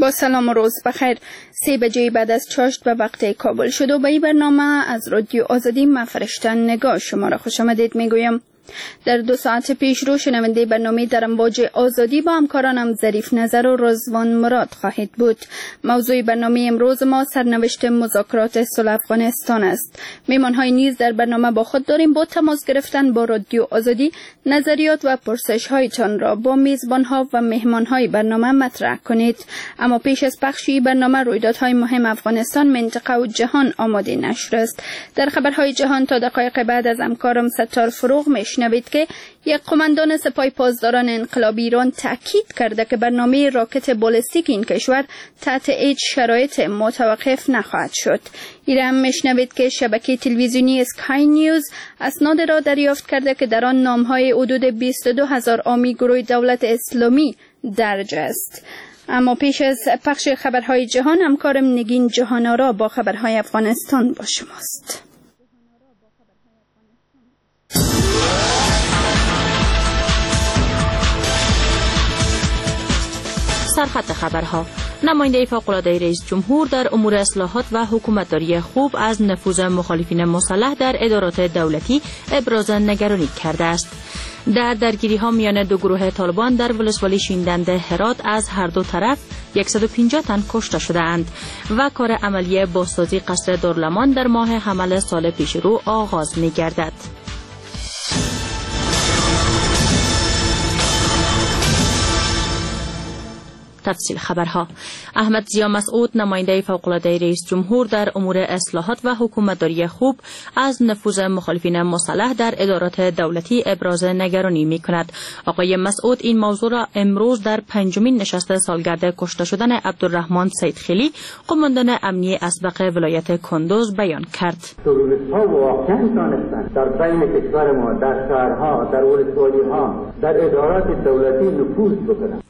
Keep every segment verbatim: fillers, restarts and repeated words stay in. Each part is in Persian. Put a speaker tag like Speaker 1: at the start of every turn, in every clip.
Speaker 1: با سلام و روز بخیر. سه بجه بعد از چاشت به وقت کابل شد و به این برنامه از رادیو آزادی من فرشته نگاه شما را خوش آمدید میگویم. در دو ساعت پیش رو شنونده برنامه در امواج آزادی با همکارانم ظریف نظر و رضوان مراد خواهید بود. موضوع برنامه امروز ما سرنوشت مذاکرات صلح افغانستان است. میمان‌های نیز در برنامه با خود داریم. با تماس گرفتن با رادیو آزادی نظریات و پرسش‌هایتان را با میزبان‌ها و مهمان‌های برنامه مطرح کنید. اما پیش از پخش برنامه رویدادهای مهم افغانستان، منطقه و جهان آماده نشر است. در خبرهای جهان تا دقایق بعد از همکارم ستار فروغ میشنوید که یک قماندان سپاه پاسداران انقلابی ایران تاکید کرده که برنامه راکت بالستیک این کشور تحت هیچ شرایط متوقف نخواهد شد. ایران میشنوید که شبکه تلویزیونی اسکای نیوز اسناد را دریافت کرده که در آن نامهای حدود بیست و دو هزار حامی گروه دولت اسلامی درج است. اما پیش از پخش خبرهای جهان، همکارم نگین جهانارا با خبرهای افغانستان با شماست.
Speaker 2: سرخط خبرها: نماینده فوق‌العاده رئیس جمهور در امور اصلاحات و حکومتداری خوب از نفوذ مخالفین مسلح در ادارات دولتی ابراز نگرانی کرده است. در درگیری ها میان دو گروه طالبان در ولسوالی شیندند هرات از هر دو طرف صد و پنجاه تن کشته شده‌اند و کار عملی بازسازی قصر دارالمان در ماه حمل سال پیش رو آغاز می‌گردد. تفصیل خبرها: احمد ضیا مسعود، نماینده فوق‌العاده رئیس جمهور در امور اصلاحات و حکومتداری خوب، از نفوذ مخالفین مسلح در ادارات دولتی ابراز نگرانی می‌کند. آقای مسعود این موضوع را امروز در پنجمین نشست سالگرد کشته شدن عبدالرحمن سیدخیلی، قماندان امنی اسبق ولایت کندوز بیان کرد.
Speaker 3: تروریست‌ها واقعاً دانستند در بین کشور ما، در شهرها، در ولسوالی‌ها، در ادارات دولتی نفوذ بکنند.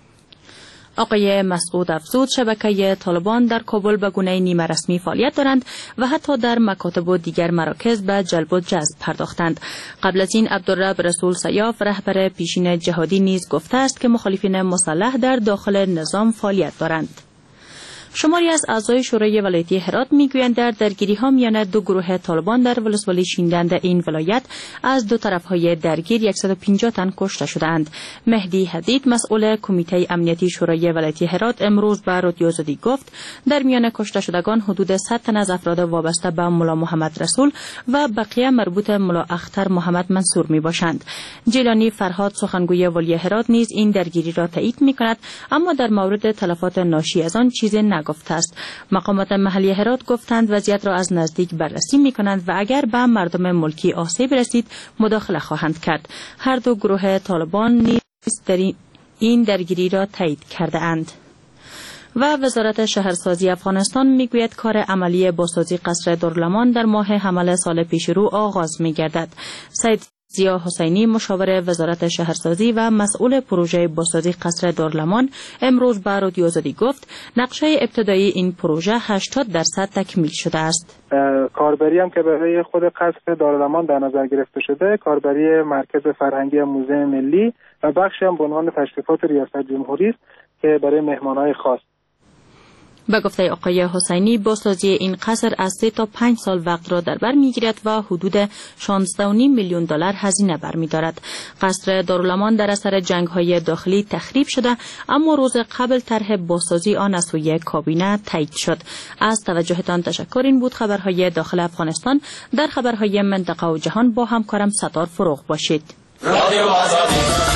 Speaker 2: آقای مسعود افزود شبکه طالبان در کابل به گونه نیمه رسمی فعالیت دارند و حتی در مکاتب و دیگر مراکز به جلب و جذب پرداختند. قبل از این عبدالرب رسول سیاف، رهبر پیشین جهادی، نیز گفته است که مخالفین مسلح در داخل نظام فعالیت دارند. شماری از اعضای شورای ولایتی هرات میگویند در درگیری ها میان دو گروه طالبان در ولسوالی شیندند این ولایت از دو طرف های درگیر صد و پنجاه تن کشته شدند. مهدی حدید، مسئول کمیته امنیتی شورای ولایتی هرات، امروز به رادیو آزادی گفت در میان کشته شدگان حدود صد تن از افراد وابسته به ملا محمد رسول و بقیه مربوط ملا اختر محمد منصور می باشند. جیلانی فرهاد، سخنگوی ولی هرات، نیز این درگیری را تایید می کند، اما در مورد تلفات ناشی از آن چیزی نگفته است. مقامات محلی هرات گفتند وضعیت را از نزدیک بررسی می کنند و اگر به مردم ملکی آسیب رسید مداخله خواهند کرد. هر دو گروه طالبان نیز در این درگیری را تایید کرده اند. و وزارت شهرسازی افغانستان میگوید کار عملی بازسازی قصر دارالمان در ماه حمل سال پیش رو آغاز می‌گردد. سید ضیا حسینی، مشاور وزارت شهرسازی و مسئول پروژه بازسازی قصر دارالمان، امروز به رادیو آزادی گفت نقشه ابتدایی این پروژه هشتاد درصد تکمیل شده است.
Speaker 4: کاربری هم که برای خود قصر دارالمان در نظر گرفته شده، کاربری مرکز فرهنگی موزه ملی و بخشی هم به عنوان تشریفات ریاست جمهوری است که برای مهمان‌های خاص.
Speaker 2: به گفته آقای حسینی، بازسازی این قصر از سه تا پنج سال وقت را در بر میگیرد و حدود شانزده و نیم میلیون دلار هزینه برمی‌دارد. قصر دارالمان در اثر جنگ‌های داخلی تخریب شده، اما روز قبل طرح بازسازی آن از سوی کابینه تایید شد. از توجهتان تشکر. این بود خبرهای داخل افغانستان. در خبرهای منطقه و جهان با همکارم ستار فروغ باشید. رادیو آزادی.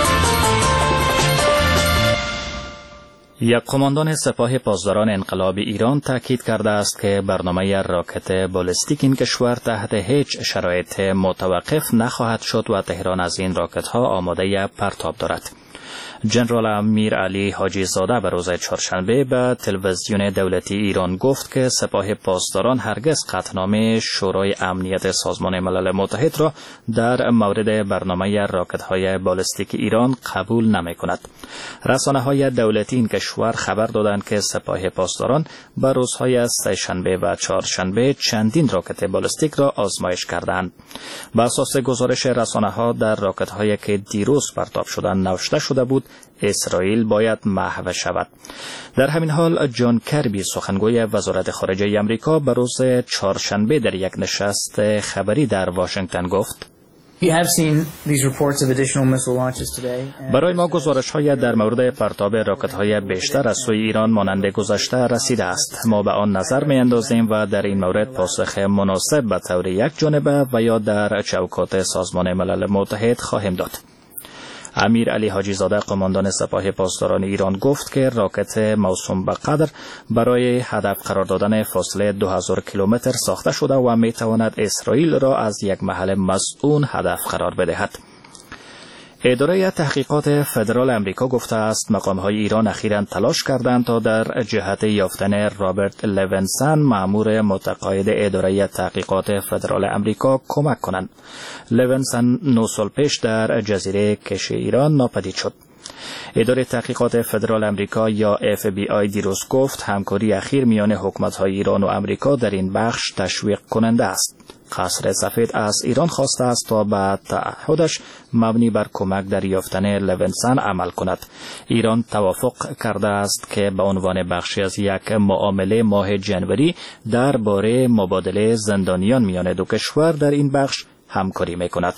Speaker 5: یک قماندان سپاه پاسداران انقلابی ایران تاکید کرده است که برنامه راکت بالستیک این کشور تحت هیچ شرایط متوقف نخواهد شد و تهران از این راکت ها آماده پرتاب دارد. جنرال امیر علی حاجی زاده به روز چهارشنبه به تلویزیون دولتی ایران گفت که سپاه پاسداران هرگز قطعنامه شورای امنیت سازمان ملل متحد را در مورد برنامه راکت‌های بالستیک ایران قبول نمی‌کند. رسانه‌های دولتی این کشور خبر دادند که سپاه پاسداران به روزهای سه‌شنبه و چهارشنبه چندین راکت بالستیک را آزمایش کردند. بر اساس گزارش رسانه‌ها در راکت‌هایی که دیروز پرتاب شدند نوشته شده بود اسرائیل باید محو شود. در همین حال جان کربی سخنگوی وزارت خارجه آمریکا به روز چهارشنبه در یک نشست خبری در واشنگتن گفت: برای ما گزارش‌های در مورد پرتاب راکت‌های بیشتر از سوی ایران مانند گذشته رسیده است. ما به آن نظر می‌اندازیم و در این مورد پاسخ مناسب به طور یک جانبه و یا در چوکات سازمان ملل متحد خواهیم داد. امیر علی حاجی زاده قماندان سپاه پاسداران ایران گفت که راکت موسوم به قدر برای هدف قرار دادن فاصله دو هزار کیلومتر ساخته شده و می تواند اسرائیل را از یک محل مصون هدف قرار بدهد. اداره تحقیقات فدرال امریکا گفته است مقام‌های ایران اخیراً تلاش کردند تا در جهت یافتن رابرت لونسن مأمور متقاعد اداره تحقیقات فدرال امریکا کمک کنند. لونسن نه سال پیش در جزیره کش ایران ناپدید شد. اداره تحقیقات فدرال امریکا یا اف بی آی دیروز گفت همکاری اخیر میان حکومت‌های ایران و امریکا در این بخش تشویق کننده است. قصر سفید از ایران خواسته است تا به تعهدش مبنی بر کمک در یافتن لونسن عمل کند. ایران توافق کرده است که به عنوان بخشی از یک معامله ماه جنوری درباره مبادله زندانیان میان دو کشور در این بخش همکاری میکند.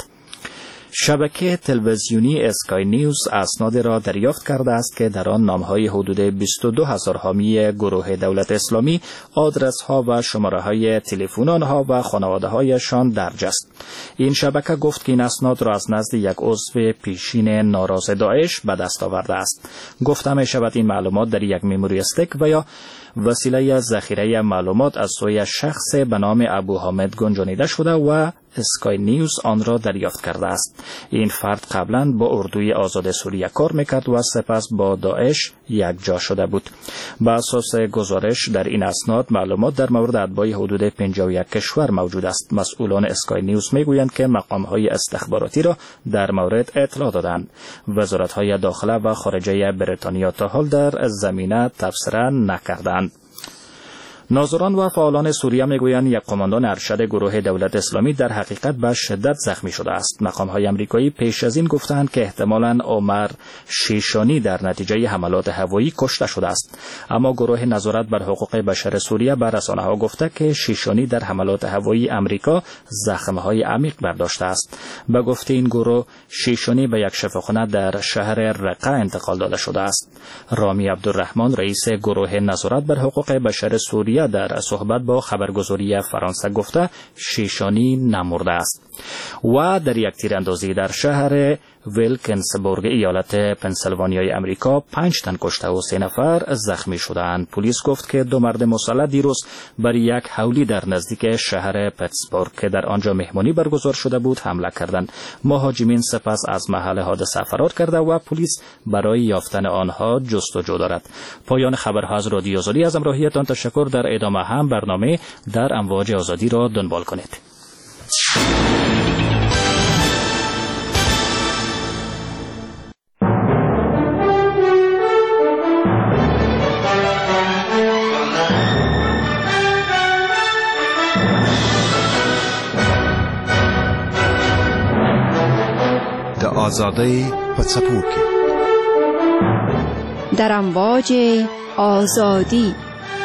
Speaker 5: شبکه تلویزیونی اسکای نیوز اسناد را دریافت کرده است که در آن نام‌های حدود بیست و دو هزار حامی گروه دولت اسلامی، آدرس‌ها و شماره‌های تلفن آنها و خانواده‌هایشان درج است. این شبکه گفت که این اسناد را از نزد یک عضو پیشین ناراض داعش به دست آورده است. گفته می‌شود این معلومات در یک مموری استیک و یا وسیله ذخیره معلومات از سوی شخص به نام ابو حامد گنجانیده شده و اسکای نیوز آن را دریافت کرده است. این فرد قبلا با اردوی آزاد سوریه کار میکرد و سپس با داعش یکجا شده بود. به اساس گزارش در این اسناد معلومات در مورد اتباع حدود پنجاه و یک کشور موجود است. مسئولان اسکای نیوز میگویند که مقام‌های استخباراتی را در مورد اطلاع دادند. وزارت‌های داخله و خارجه بریتانیا تا حال در زمینه تبصره نکردند. ناظران و فعالان سوریه میگویند یک قماندان ارشد گروه دولت اسلامی در حقیقت به شدت زخمی شده است. مقام‌های آمریکایی پیش از این گفتند که احتمالاً عمر شیشانی در نتیجه حملات هوایی کشته شده است. اما گروه نظارت بر حقوق بشر سوریه به رسانه‌ها گفته که شیشانی در حملات هوایی آمریکا زخم‌های عمیق برداشته است. به گفته این گروه شیشانی به یک شفاخانه در شهر رقه انتقال داده شده است. رامی عبدالرحمن رئیس گروه نظارت بر حقوق بشر سوریه در صحبت با خبرگزاری فرانسه گفته شیشانی نمرده است. و در یک تیراندازی در شهر ویلکنسبورگ ایالت پنسیلوانیای امریکا پنج تن کشته و سه نفر زخمی شدند. پلیس گفت که دو مرد مسلح دیروز بر یک حولی در نزدیک شهر پتسبورگ که در آنجا مهمانی برگزار شده بود حمله کردند. مهاجمین سپس از محل حادثه فرار کرده و پلیس برای یافتن آنها جستجو دارد. پایان خبرها از رادیو آزادی. از همراهیتان تشکر. در ادامه هم برنامه در امواج آزادی را دنبال کنید.
Speaker 6: آزادی پڅپوکي
Speaker 7: در امواج آزادی.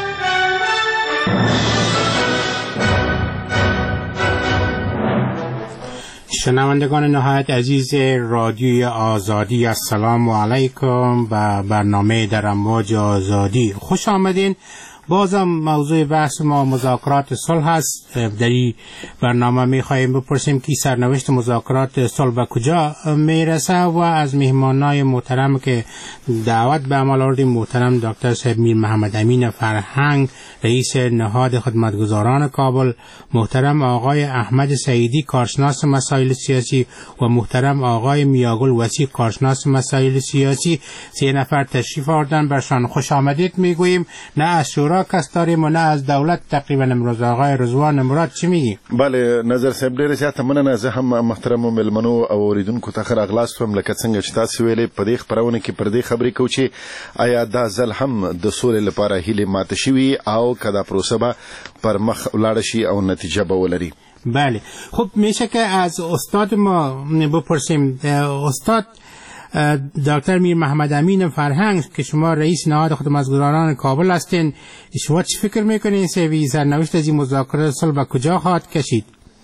Speaker 8: شنوندگان نهایت عزیز رادیوی آزادی، السلام علیکم و برنامه در امواج آزادی خوش آمدین. بازم موضوع بحث ما مذاکرات صلح است. در این برنامه می‌خوایم بپرسیم که سرنوشت مذاکرات صلح به کجا میرسه و از مهمانای محترم که دعوت به عمل آوردیم، محترم دکتر صاحب میر محمد امین فرهنگ رئیس نهاد خدمتگزاران کابل، محترم آقای احمد سعیدی کارشناس مسائل سیاسی و محترم آقای میاگل وسیع کارشناس مسائل سیاسی، سه نفر تشریف آوردن. برشان خوش آمدید میگوییم. نه از شورا کس داریم و نه از دولت. تقریبا امروز آقای رضوان مراد چی میگی؟
Speaker 9: بله نظر صاحب ډیره زیاته مننه. زه هم محترم ملمنو او اوریدونکو ته ښه راغلاست وم. لکه څنګه چې تاسو ویلې په دې خپرونه کې پر دې خبرې کوو چې آیا دا ځل هم د سولې لپاره هیلې ماته شوي او که دا پروسه به پر مخ ولاړه شي او نتیجه به ولري.
Speaker 8: بله خب میشه که از استاد ما بپرسیم. استاد دکتر میر محمد امین فرهنگ که شما رئیس نهاد خدمتگزاران کابل هستین، شما چی فکر میکنین سوی سرنوشت از این مذاکرات صلح به کجا خواهد کشید؟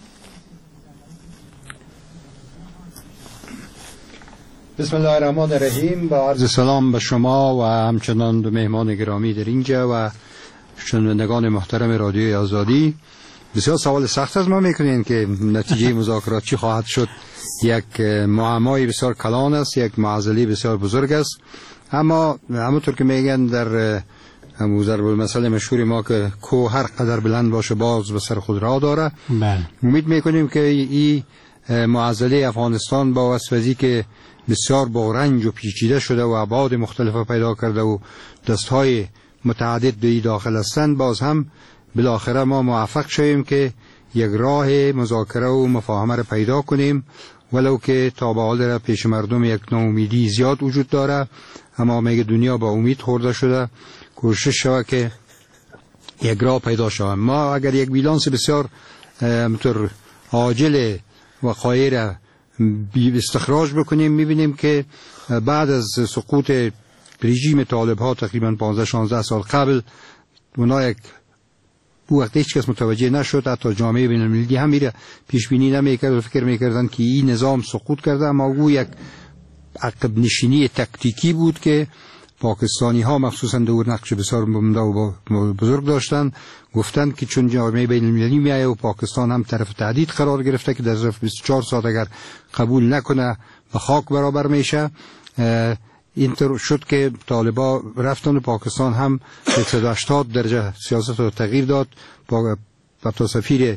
Speaker 10: بسم الله الرحمن الرحیم. با عرض سلام به شما و همچنان به مهمان گرامی در اینجا و شنوندگان محترم رادیوی آزادی. بسیار سوال سخت از ما میکنین که نتیجه مذاکرات چی خواهد شد. یک معمای بسیار کلان است، یک معضله بسیار بزرگ است، اما همونطور که میگن در ضرب المثل مشهور ما که کو هر قدر بلند باشه باز به سر خود راه داره.
Speaker 8: بله.
Speaker 10: امید میکنیم که این معضله افغانستان با وسوزی که بسیار با رنج و پیچیده شده و ابعاد مختلف پیدا کرده و دستهای متعدد به داخل هستند، باز هم بالاخره ما موفق شویم که یک راه مذاکره و مفاهمه را پیدا کنیم، ولو که تا به حال در پیش مردم یک ناامیدی زیاد وجود داره، اما میگه دنیا با امید خورده شده، کوشش شود که یک راه پیدا شود. ما اگر یک بیلانس بسیار همطور عاجل و خایر استخراج بکنیم، میبینیم که بعد از سقوط رژیم طالب ها تقریبا پانزده شانزده سال قبل، اونا یک او وقت هیچ کس متوجه نشد، حتی جامعه بین المللی هم میره پیش بینی نمیکرد و فکر میکردن که این نظام سقوط کرده، اما او یک عقب نشینی تکتیکی بود که پاکستانی ها مخصوصا دور نقش بسیار مهمه و بزرگ داشتن. گفتن که چون جامعه بین المللی میایه و پاکستان هم طرف تهدید قرار گرفته که در ظرف بیست و چهار ساعت اگر قبول نکنه به خاک برابر میشه، اینطور شد که طالبا رفتن و پاکستان هم صد و هشتاد درجه سیاست رو تغییر داد. با سفیر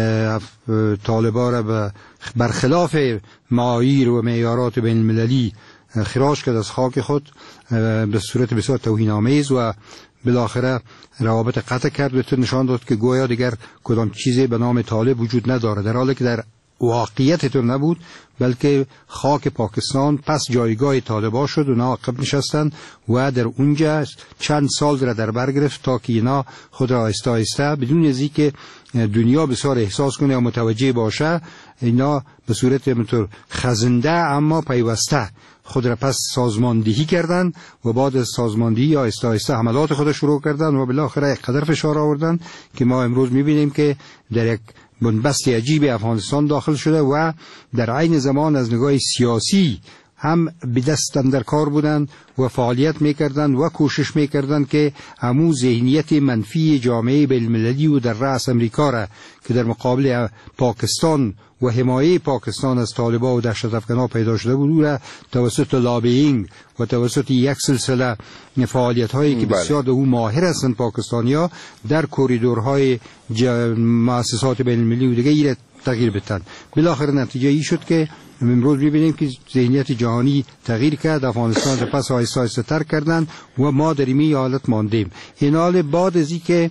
Speaker 10: طالبا را برخلاف معاییر و معیارات بین المللی خراج کرد از خاک خود به صورت بسیار توهین‌آمیز و بالاخره روابط قطع کرد و نشان داد که گویا دیگر کدام چیزی به نام طالب وجود نداره، در حالی که در واقعیت طور نبود، بلکه خاک پاکستان پس جایگاه طالبا شد و اونا عقب نشستن و در اونجا چند سال را در بر گرفت تا که اینا خود را آهسته آهسته بدون از اینکه دنیا بسیار احساس کنه و متوجه باشه، اینا به صورت مطور خزنده اما پیوسته خود را پس سازماندهی کردند و بعد از سازماندهی آهسته آهسته حملات خود شروع کردند و بالاخره یک قدر فشار آوردند که ما امروز می‌بینیم که در یک بنبست عجیب افغانستان داخل شده و در عین زمان از نگاه سیاسی هم به دست اندر کار بودند و فعالیت میکردند و کوشش میکردند که همون ذهنیت منفی جامعه بین المللی و در رأس امریکا را که در مقابل پاکستان و حمایه پاکستان از طالبان و دهشت افکنان پیدا شده بود، را توسط لابینگ و توسط یک سلسله فعالیت هایی که بسیار در اون ماهر هستند پاکستانیا در کوریدورهای مؤسسات بین المللی و دیگه تغییر بدن. بالاخره نتیجه ای شد که امروز می‌بینیم که ذهنیت جهانی تغییر کرد، افغانستان را پس آهسته آهسته ترک کردند و ما در این حالت ماندیم. این حال بعد از اینکه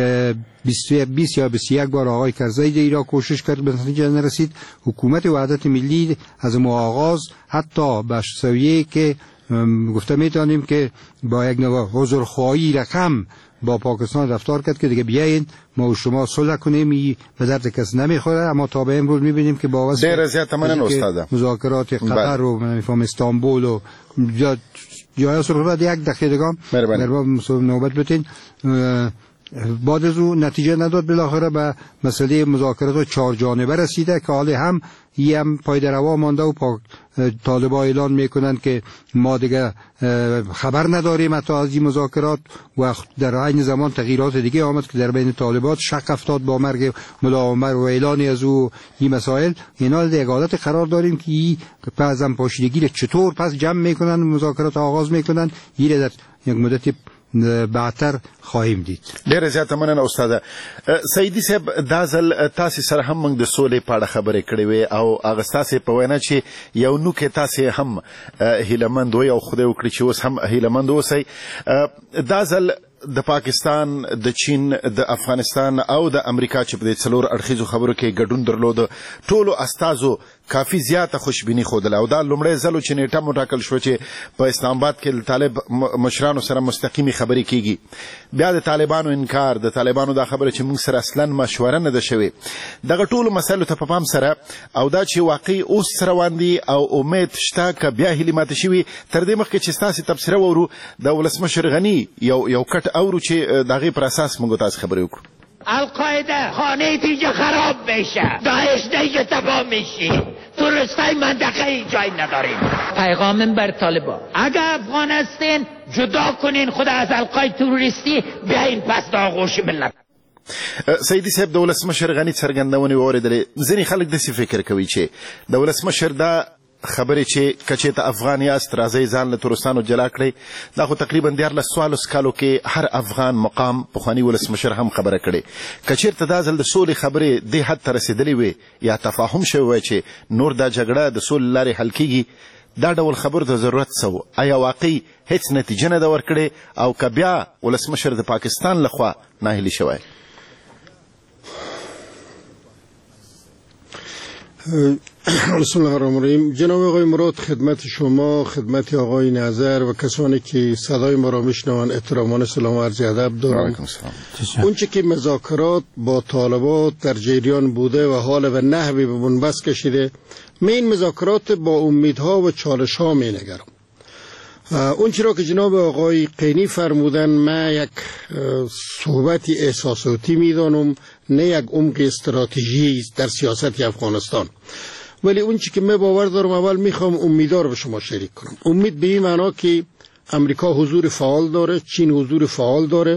Speaker 10: بیست یا بیست و یک بار آقای کرزی در ایران کوشش کرد به نتیجه نرسید، حکومت وحدت ملی از آغاز حتی به سویه که گفته میتونیم که با یک نوع حضورخواهی رقم با پاکستان رفتار کرد که دیگه بیاین ما و شما صلح کنیم، به درد کس نمیخوره. اما تا به امروز میبینیم که با واسطه مذاکرات قطر و میفهم استانبول و جا جای صحبت یک دقیقه مربا نوبت بتین بعد از اون نتیجه نداد، بالاخره به مسئله مذاکرات چهار جانبه رسیده که حالا هم ای هم پای در هوا مانده و طالبان اعلان میکنند که ما دیگه خبر نداریم حتی از این مذاکرات و در عین زمان تغییرات دیگه آمد که در بین طالبان شک افتاد با مرگ ملا عمر و اعلانی از او این مسائل. اینا در یک حالت قرار داریم که این پس هم پاشیدگی چطور پس جمع میکنن مذاکرات آغاز میکنن، این در یک مدت بعدتر خواهیم دید.
Speaker 9: ډیره زیاته مننه استاده. سیدی صاحب دا ځل تاسې سره هم موږ د سولې په اړه خبرې کړې وې او هغه ستاسې په وینا چې یو نوکې تاسې هم هیلهمند وئ او خدای وکړي چې اوس هم هیلهمند اوسئ. دا ځل د پاکستان، د چین، د افغانستان او د امریکا چې په دې څلور اړخیزو خبرو کې ګډون درلود، ټولو استازو کافی زیاته خوشبیني ښودله او دا لومړی ځل و چې نیټه وټاکل شوه چې په اسلام آباد کې د طالب مشرانو سره مستقیمې خبرې کیږي. بیا د طالبانو انکار، د طالبانو دا خبره چې موږ سره اصلا مشوره نه ده شوې. دغه ټولو مسایلو ته په پام سره او دا چې واقعي اوس روان دي او امید شته که بیا هیلې ماتې شوي، تر دې مخکې چې ستاسې تبصره واورو د ولسمشر غني یو یو کټ اورو چې د هغې پر اساس موږ تاسې خبرې وکړو.
Speaker 11: القاعده خانه دیگه خراب بشه، داعش دیگه تباه میشی، تروریستای منطقه ای جای نداریم. پیغامم بر طالبان اگه افغان هستین جدا کنین خود از القاعده تروریستی، بیاین پس د آغوش ملت.
Speaker 9: سیدي صاحب د ولسمشر غني څرګندونې واورېدلې. ځینې خلک داسې فکر کوي چې د ولسمشر دا خبرې چې که چېرته افغان یاست راځئ ځان له تروریستانو جلا کړئ، دا خو تقریبا دیارلس څوارلس کالو کې هر افغان مقام پخواني ولسمشر هم خبره کړې. که چېرته دا ځل د سولې خبرې دې حد ته رسېدلې وې یا تفاهم شوی وای چې نور دا جګړه د سولې لارې حل کېږي، دا ډول خبرو ته ضرورت څه و؟ آیا واقعي هیڅ نتیجه نه ده ورکړې او که بیا ولسمشر د پاکستان لخوا ناهیلي شوی؟
Speaker 12: بسم الله الرحمن الرحیم. جناب آقای مراد، خدمت شما، خدمت آقای نظر و کسانی که صدای ما را میشنوند احترامانه سلام و عرض ادب دارم. اونچه که مذاکرات با طالبان در جریان بوده و حال و نحوی به بنبست کشیده، من این مذاکرات با امیدها و چالش ها می نگرم. اون چرا که جناب آقای قینی فرمودن، من یک صحبتی احساساتی میدانم، نه یک عمق استراتژی در سیاست افغانستان. ولی اون چی که من باور دارم، اول میخوام امیدوار به شما شریک کنم. امید به این معنا که امریکا حضور فعال داره، چین حضور فعال داره.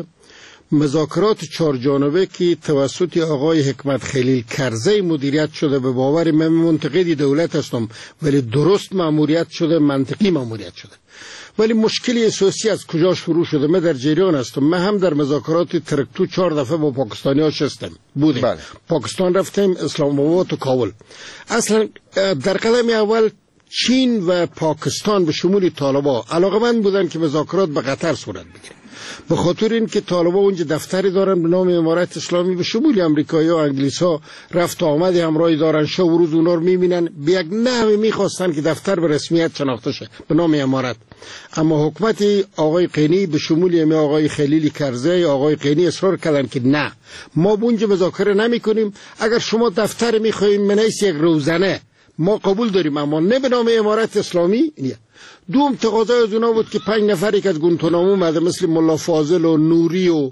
Speaker 12: مذاکرات چهار جانبه که توسط آقای حکمت خلیل کرزی مدیریت شده، به باور من منتقدی دولت هستم ولی درست مأموریت شده، منطقی مأموریت شده. ولی مشکلی اساسی از کجا شروع شده؟ من در جریان هستم. من هم در مذاکرات ترکتو چهار دفعه با پاکستانی ها شستم بودیم. بله. پاکستان رفتیم، اسلام آباد و کابل. اصلا در قدم اول چین و پاکستان به شمول طالبان علاقمند بودن که مذاکرات به قطر صورت بگیره، به خاطر اینکه طالبان اونجا دفتری دارن به نام امارت اسلامی، به شمول امریکایی ها، انگلیس ها رفت آمد همراهی دارن، شب و روز اونا رو میبینن، به یک نحوی میخواستن که دفتر به رسمیت شناخته شه به نام امارت. اما حکومت آقای قینی به شمول آقای خلیل کرزی، آقای قینی اصرار کردن که نه، ما اونجا مذاکره نمیکنیم، اگر شما دفتر میخواین منیس یک روزنه ما قبول داریم، اما نه به نام امارت اسلامی. نه. دوم تقاضای از اونا بود که پنج نفری که از گونتانامو اومده مثل ملا فاضل و نوری و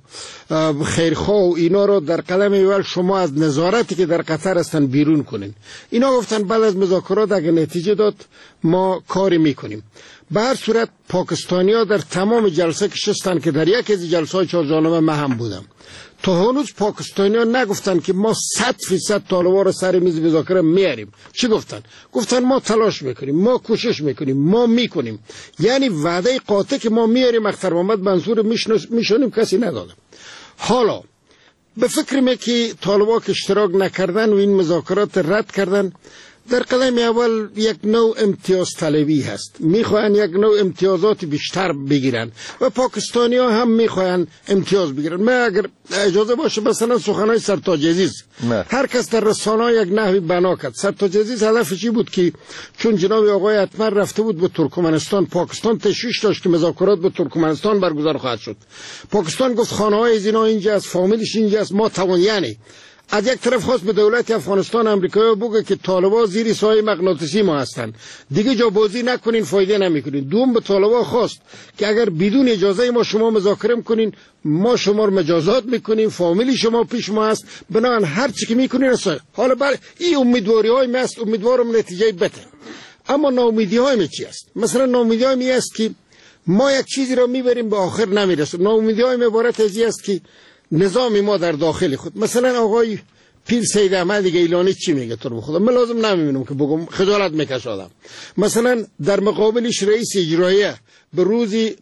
Speaker 12: خیرخواه و اینا رو در قدم اول شما از نظارتی که در قطر هستن بیرون کنین. اینا گفتن بعد از مذاکرات اگه نتیجه داد ما کاری میکنیم. به هر صورت پاکستانی ها در تمام جلسه که شستن که در یک از جلسه های چهار جانبه من هم بودم، تا هنوز پاکستانی ها نگفتن که ما صد فیصد طالبان رو سر میز مذاکره میاریم. چی گفتن؟ گفتن ما تلاش میکنیم، ما کوشش میکنیم، ما میکنیم. یعنی وعده قاطع که ما میاریم اختر محمد منصور میشونیم کسی نداده. حالا به فکر می که طالبان که اشتراک نکردن و این مذاکرات رد کردن، در قدم اول یک نوع امتیاز طلبی هست، میخواین یک نوع امتیازات بیشتر بگیرن و پاکستانی ها هم میخواین امتیاز بگیرن. من اگر اجازه باشه مثلا سخنهای سرتاج عزیز، هر کس در رسانه یک نحوی بنا کرد. سرتاج عزیز هدفش چی بود که چون جناب آقای اتمر رفته بود به ترکمنستان، پاکستان تشویش داشت که مذاکرات به ترکمنستان برگزار خواهد شد. پاکستان گفت خانه های از اینا اینجا است، فامیلش اینجا است، ما توان. یعنی از یک طرف خواست به دولت افغانستان امریکایی بگه که طالبان زیر سایه مغناطیسی ما هستن، دیگه جا بازی نکنین، فایده نمیکنین. دوم به طالبان خواست که اگر بدون اجازه ما شما مذاکره کنین، ما شما رو مجازات میکنیم، فامیلی شما پیش ما هست، بنابراین هر چی که میکنین است. حالا بر این امیدواری های ما است، امیدوارم نتیجه بده. اما ناامیدی های ما چی است؟ مثلا ناامیدی های می است که ما یک چیزی رو میبریم به آخر نمیرسه. ناامیدی های عبارت از این است که نظام ما در داخل خود، مثلا آقای پیر سید احمد گیلانی چی میگه تو رو خدا، من لازم نمیبینم که بگم، خجالت میکشه آدم. مثلا در مقابلش رئیس اجراییه به روزی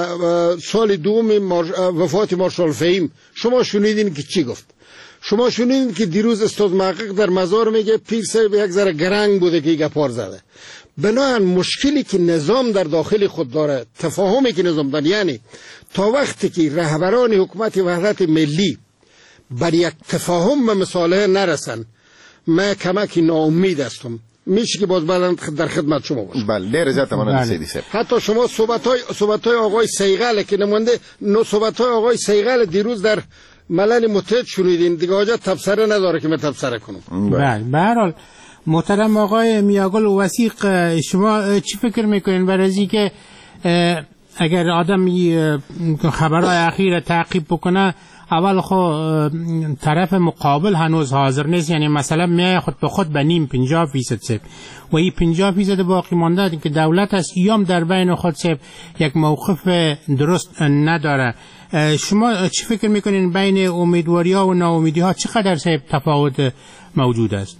Speaker 12: سال دوم وفات مارشال فهیم، شما شنیدین که چی گفت؟ شما شنیدین که دیروز استاد محقق در مزار میگه پیر سید یک ذره گرنگ بوده که گپار زده. بنابراین مشکلی که نظام در داخل خود داره، تفاهمی که نظام داره، یعنی تا وقتی که رهبران حکومت وحدت ملی بر یک تفاهم و مصالحه نرسن، من کمکی ناامید هستم. میشه که باز بعداً در خدمت شما باشم.
Speaker 9: بله ډیر زیات مننه سیدی صاحب.
Speaker 12: حتی شما صحبت‌های صحبت‌های آقای سیغل که نماینده نو صحبت‌های آقای سیغل دیروز در ملل متحد شنیدین، دیگه حاجت تبصره نداره که من تبصره کنم.
Speaker 8: بله به هر حال محترم آقای میاگل وثیق، شما چی فکر میکنین برای از اینکه اگر آدم خبرهای اخیر تعقیب بکنه، اول خو طرف مقابل هنوز حاضر نیست، یعنی مثلا میای خود به خود به نیم پنجاه فیصد سب و این پنجاه فیصد باقی مانده که دولت است یام در بین خود سب یک موقف درست نداره. شما چی فکر میکنین بین امیدواری ها و ناامیدی ها چقدر سب تفاوت موجود است؟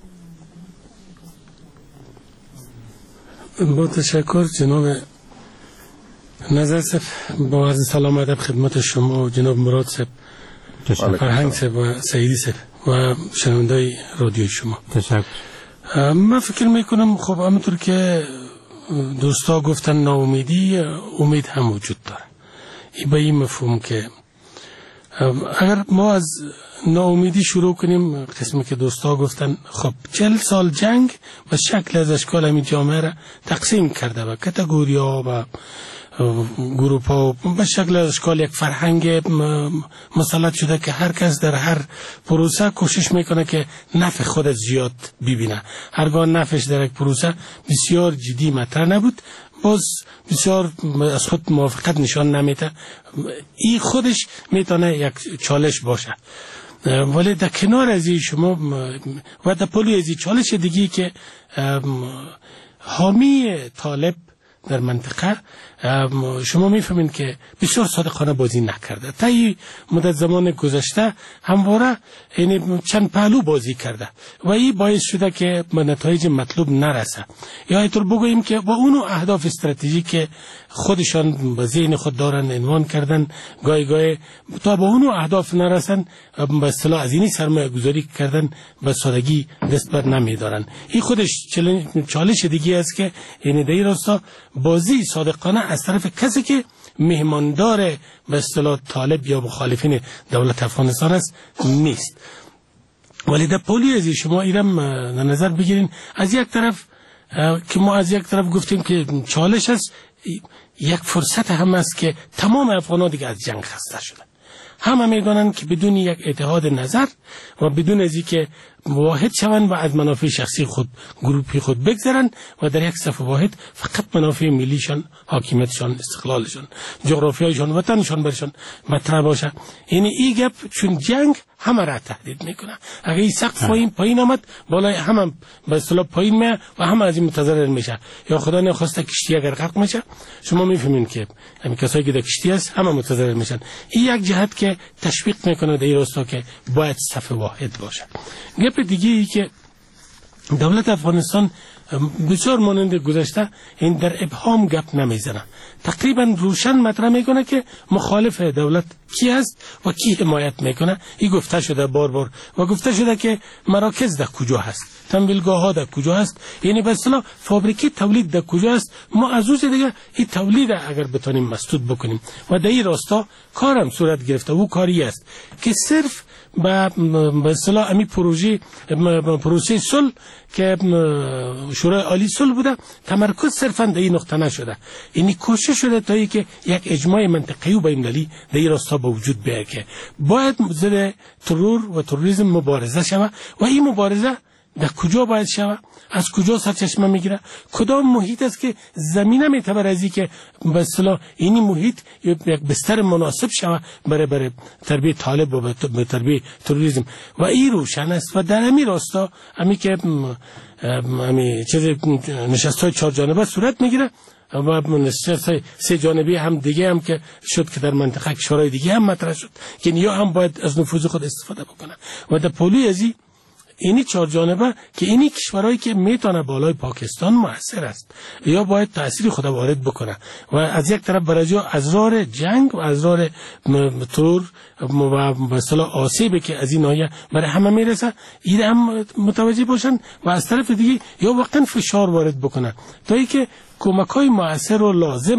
Speaker 13: با تشکر جناب نظر صاحب، با عرض سلام ادب خدمت شما و جناب مراد صاحب، فرهنگ صاحب و سعیدی صاحب و شنوندای رادیو شما.
Speaker 8: تشکر.
Speaker 13: من فکر میکنم خب همونطور که دوستا گفتن ناامیدی، امید هم وجود داره. این به این مفهوم که اگر ما از ناامیدی شروع کنیم، قسمی که دوستا گفتن خب چهل سال جنگ و شکل از اشکال همین جامعه را تقسیم کرده و کاتگوریا و گروپ ها به شکل از اشکال یک فرهنگ مسلط شده که هر کس در هر پروسه کوشش میکنه که نفع خود زیاد ببینه. هرگاه نفعش در یک پروسه بسیار جدی مطرح نبود، باز بسیار از خود موافقت نشان نمیده. این خودش میتونه یک چالش باشه. ولی در کنار از این شما و در پلی از این چالش دیگی که حامی طالب در منطقه شما میفهمین که بسیار صادقانه بازی نکرده. تا این مدت زمان گذشته همواره یعنی چند پهلو بازی کرده و این باعث شده که به نتایج مطلوب نرسه. یا اینطور بگوییم که با اونو اهداف استراتژیک که خودشان به ذهن خود دارن عنوان کردن، گاهی گاهی تا به اونو اهداف نرسن به اصطلاح از اینی سرمایه گذاری کردن به سادگی دست بر نمیدارن. این خودش چالش دیگه است که یعنی در این راستا بازی صادقانه از طرف کسی که مهماندار به اصطلاح طالب یا مخالفین دولت افغانستان است نیست. ولی در پولی از شما ایرم نظر بگیرین، از یک طرف که ما از یک طرف گفتیم که چالش است، یک فرصت هم است که تمام افغان‌ها دیگه از جنگ خسته شدن. همه میدونن که بدون یک اتحاد نظر و بدون از اینکه واحد شوند و از منافع شخصی خود گروپی خود بگذرن و در یک صف واحد فقط منافع ملیشان، حاکمیتشان، استقلالشان، جغرافیایشان، وطنشان برشان مطرح باشه. یعنی این گپ چون جنگ همه را تهدید میکنه. اگر این سقف پایین پایین آمد، بالای همه به اصطلاح پایین میاد و همه از این متضرر میشه. یا خدا نخواسته کشتی اگر غرق میشه، شما میفهمین که همین کسایی که در کشتی است همه متضرر میشن. این یک جهت که تشویق میکنه در این راستا که باید صف واحد باشه. گپ دیگه ای که دولت افغانستان بسیار مانند گذشته این در ابهام گپ نمیزنه، تقریبا روشن مطرح میکنه که مخالف دولت کی است و کی حمایت میکنه. این گفته شده بار بار و گفته شده که مراکز در کجا هست، تمویلگاه ها در کجا هست، یعنی به اصطلاح فابریکه تولید در کجا است. ما از روز دیگه این تولید اگر بتونیم مسدود بکنیم و در این راستا کارم صورت گرفته و کاری است که صرف به اصطلاح امی پروژه پروسه صلح که شورای عالی صلح بوده تمرکز صرفا در این نقطه نشده. یعنی کوشش شده تا اینکه یک اجماع منطقه‌ای و بین‌المللی در این راستا به وجود بیاید که باید ضد ترور و تروریسم مبارزه شود و این مبارزه در کجا باید شود، از کجا سرچشمه میگیره، کدام محیط است که زمینه میتبر از این که به اصطلاح اینی محیط یک بستر مناسب شود برای برای تربیت طالب و به تربیت تروریسم و این روشن است. و در همین راستا همی که همی چیز نشست‌های چهار جانبه صورت میگیره و نشست سه جانبی هم دیگه هم که شد که در منطقه کشورهای دیگه هم مطرح شد که نیا هم باید از نفوذ خود استفاده بکنه و در پولی ازی اینی چهار جانبه که اینی کشورهایی که میتونه بالای پاکستان مؤثر است یا باید تأثیر خود وارد بکنه و از یک طرف برای ازرار جنگ و ازرار ترور و به اصطلاح آسیبی که از این ناحیه برای همه میرسه این هم متوجه باشن و از طرف دیگه یا واقعا فشار وارد بکنه تا اینکه کمک‌های مؤثر و لازمه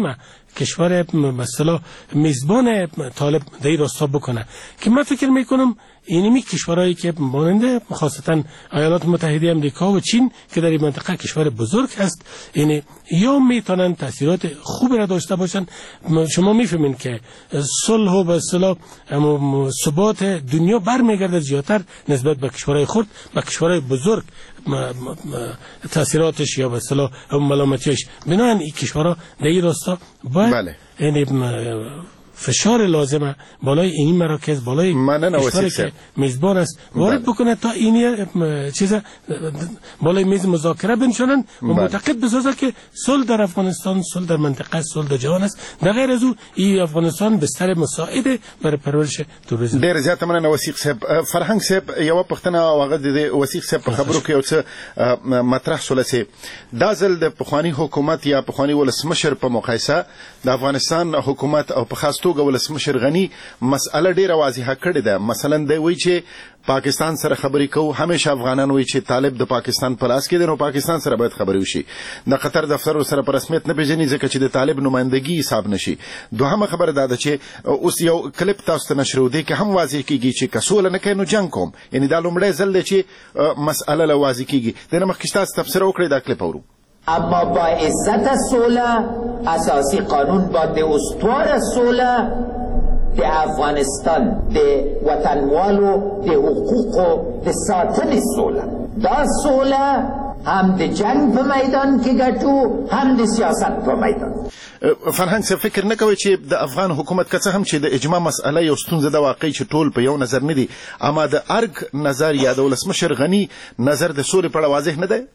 Speaker 13: کشور مثلا میزبان طالب در این راستا بکنه که من فکر میکنم اینمی کشورهایی که ماننده خاصتا ایالات متحده امریکا و چین که در این منطقه کشور بزرگ هست، یعنی یا میتونن تاثیرات خوبی را داشته باشن. شما میفهمین که صلح و به اصطلاح ثبات دنیا برمیگرده زیادتر نسبت به کشورهای خرد، به کشورهای بزرگ تاثیراتش یا به اصطلاح ملامتیش. بنابراین این کشورها در این راستا باید
Speaker 9: بله.
Speaker 13: یعنی فشار لازمه بالای این مراکز، بالای کشوری که میزبان است وارد بکنه تا این چیز بالای میز مذاکره بنشانن و معتقد بسازه که صلح در افغانستان، صلح در منطقه، صلح در جهان است. در غیر از او این افغانستان بستر مساعد برای پرورش توریسم.
Speaker 9: ډیر زیات مننه وثیق صاحب. فرهنګ صاحب یو پښتنه هغه د وثیق صاحب په خبرو کې یو څه مطرح شول چې دا ځل د پخوانی حکومت یا پخوانی ولسمشر په مقایسه د افغانستان حکومت او په خاص توګه ولسمشر غنی مسأله ډیره واضحه کړې ده. مثلا دی وایي چې پاکستان سره خبرې کوو، همیشه افغانان وایي چې طالب د پاکستان په لاس کې دی، نو پاکستان سره باید خبرې وشي. د قطر دفتر سره په رسمیت نه پیژني ځکه چې د طالب نمائندګي حساب نشي. دوهمه خبره دا ده چې اوس یو کلیپ تاسو ته نشرو دی کې هم واضح کیږي چې که سوله نه کوي نو جنګ کوم، یعنی دا لومړی ځل دی چې مسأله له واضح کیږي. دنه مخکې تاسو تفسیر وکړئ دا کلیپ اورو.
Speaker 11: اما با عزت صلح اساسی قانون با دستور صلح د افغانستان د وطنوالو د حقوقو د ساتنې صلح، دا صلح هم د جنگ په میدان کې ګټو، هم د سیاست په میدان.
Speaker 9: فرهنګ څه فکر نه کوي چې د افغان حکومت که څه هم چې د اجماع مسأله یو ستونزه ده واقعي چې ټول په یو نظر نه دي، اما د ارګ نظر یا د ولسمشر غني نظر د سولې په اړه واضح نه دی؟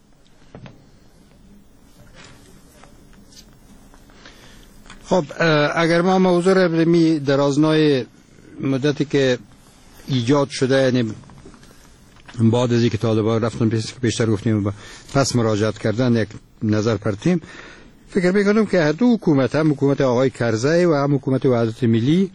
Speaker 10: خب اگر ما موضوع را برمی در آزنای مدتی که ایجاد شده، یعنی بعد از اینکه طالبان رفتن پیشتر گفتیم پس مراجعت کردن یک نظر پرتیم، فکر میکنم که هر دو حکومت، هم حکومت آقای کرزی و هم حکومت وحدت ملی،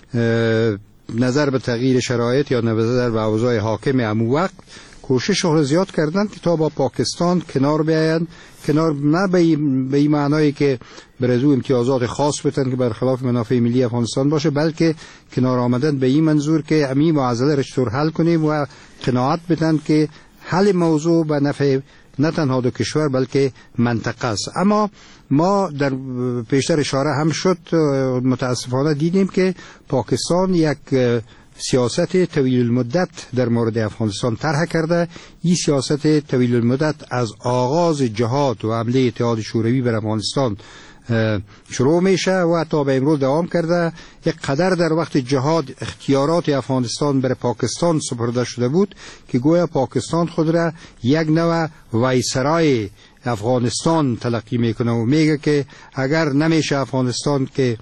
Speaker 10: نظر به تغییر شرایط یا نظر به اوضاع حاکم همون وقت کوشش رو زیاد کردن که تا با پاکستان کنار بیاین، کنار نه به این معنایی که برای امتیازات خاص بتن که برخلاف منافع ملی افغانستان باشه، بلکه کنار آمدن به این منظور که همین معضله را چطور حل کنیم و قناعت بدن که حل موضوع به نفع نه تنها دو کشور بلکه منطقه است. اما ما در پیشتر اشاره هم شد متاسفانه دیدیم که پاکستان یک سیاست طویل المدت در مورد افغانستان طرح کرده. این سیاست طویل المدت از آغاز جهاد و حمله اتحاد شوروی بر افغانستان شروع میشه و تا به امروز دوام کرده. یک قدر در وقت جهاد اختیارات افغانستان بر پاکستان سپرده شده بود که گویا پاکستان خود را یک نوع وایسرای افغانستان تلقی میکنه و میگه که اگر نمیشه افغانستان که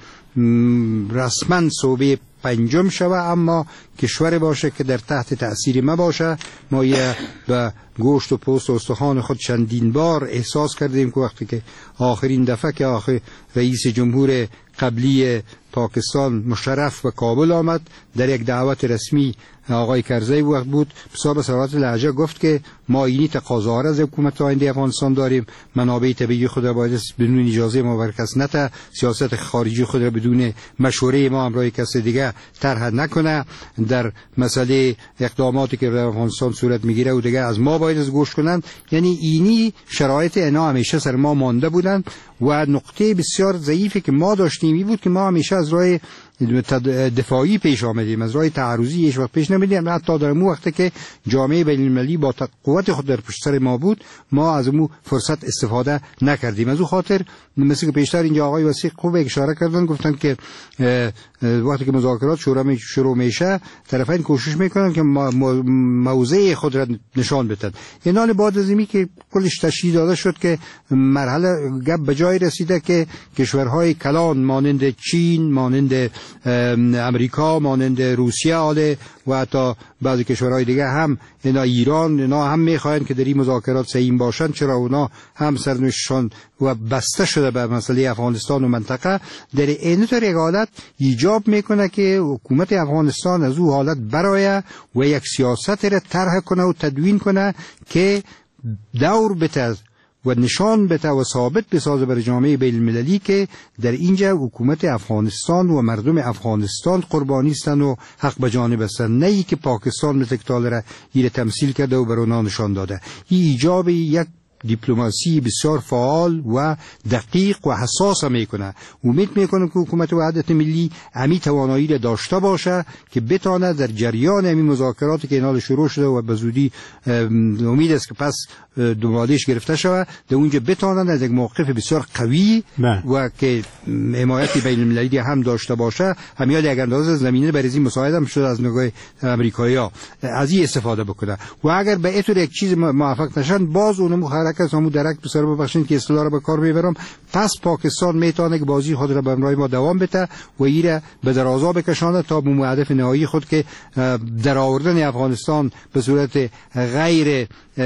Speaker 10: رسما صوبه پنجم شوه اما کشور باشه که در تحت تأثیر ما باشه. ما یه به گوشت و پوست و استخوان خود چندین بار احساس کردیم که وقتی که آخرین دفعه که آخر رئیس جمهور قبلی پاکستان مشرف به کابل آمد در یک دعوت رسمی آقای کرزی وقت بود بسیار به صراحت لهجه گفت که ما اینی تقاضا را از حکومت آینده افغانستان داریم، منابع طبیعی خود را باید بدون اجازه ما بر کس نته، سیاست خارجی خود را بدون مشوره ما همراه کس دیگه طرح نکنه، در مسئله اقداماتی که در افغانستان صورت میگیره و دیگه از ما باید از گوش کنن. یعنی اینی شرایط اینا همیشه سر ما مانده بودن و نقطه بسیار ضعیفی که ما داشتیم این بود که ما همیشه از راه دفاعی پیش آمدیم، از راه تعرضی هیچ وقت پیش نمیدیم. حتی در اون وقتی که جامعه بین المللی با قوت خود در پشت سر ما بود ما از اون فرصت استفاده نکردیم. از اون خاطر مثل که پیشتر اینجا آقای وثیق خوب اشاره کردن، گفتن که وقتی که مذاکرات شروع میشه طرفین کوشش میکنن که موضع خود را نشان بدن. اینال بعد از اینی که کلش تشدید داده شد که مرحله گپ به جای رسیده که کشورهای کلان مانند چین، مانند امریکا، مانند روسیه آله و حتی بعضی کشورهای دیگه هم اینا ایران اینا هم میخواین که در این مذاکرات سهیم باشن، چرا اونا هم سرنوشتشان و بسته شده به مسئله افغانستان و منطقه. در این طور یک حالت ایجاب میکنه که حکومت افغانستان از او حالت برای و یک سیاست را طرح کنه و تدوین کنه که دور بده و نشان بده و ثابت بسازه بر جامعه بین المللی که در اینجا حکومت افغانستان و مردم افغانستان قربانی هستند و حق به جانب هستند، نه ای که پاکستان مثل را ایره تمثیل کرده و بر اونا نشان داده. این ایجاب یک دیپلماسی بسیار فعال و دقیق و حساس میکنه. امید میکنم که حکومت وحدت ملی امی توانایی را داشته باشه که بتانه در جریان امی مذاکراتی که اینال شروع شده و به زودی امید است که پس دنبالش گرفته شود، در اونجا بتانه از یک موقف بسیار قوی و که حمایت بین المللی هم داشته باشه، همیاد اگر اندازه زمینه برای این مساعده هم شده از نگاه امریکایی‌ها از این استفاده بکنه و اگر به اطور یک چیز موفق نشن باز اونم حرکت همو درک بسر ببخشید که اصطلاح را به کار میبرم، پس پاکستان میتونه که بازی خود را به امرای ما دوام بده و ایره به درازا بکشانه تا به هدف نهایی خود که در آوردن افغانستان به صورت غیر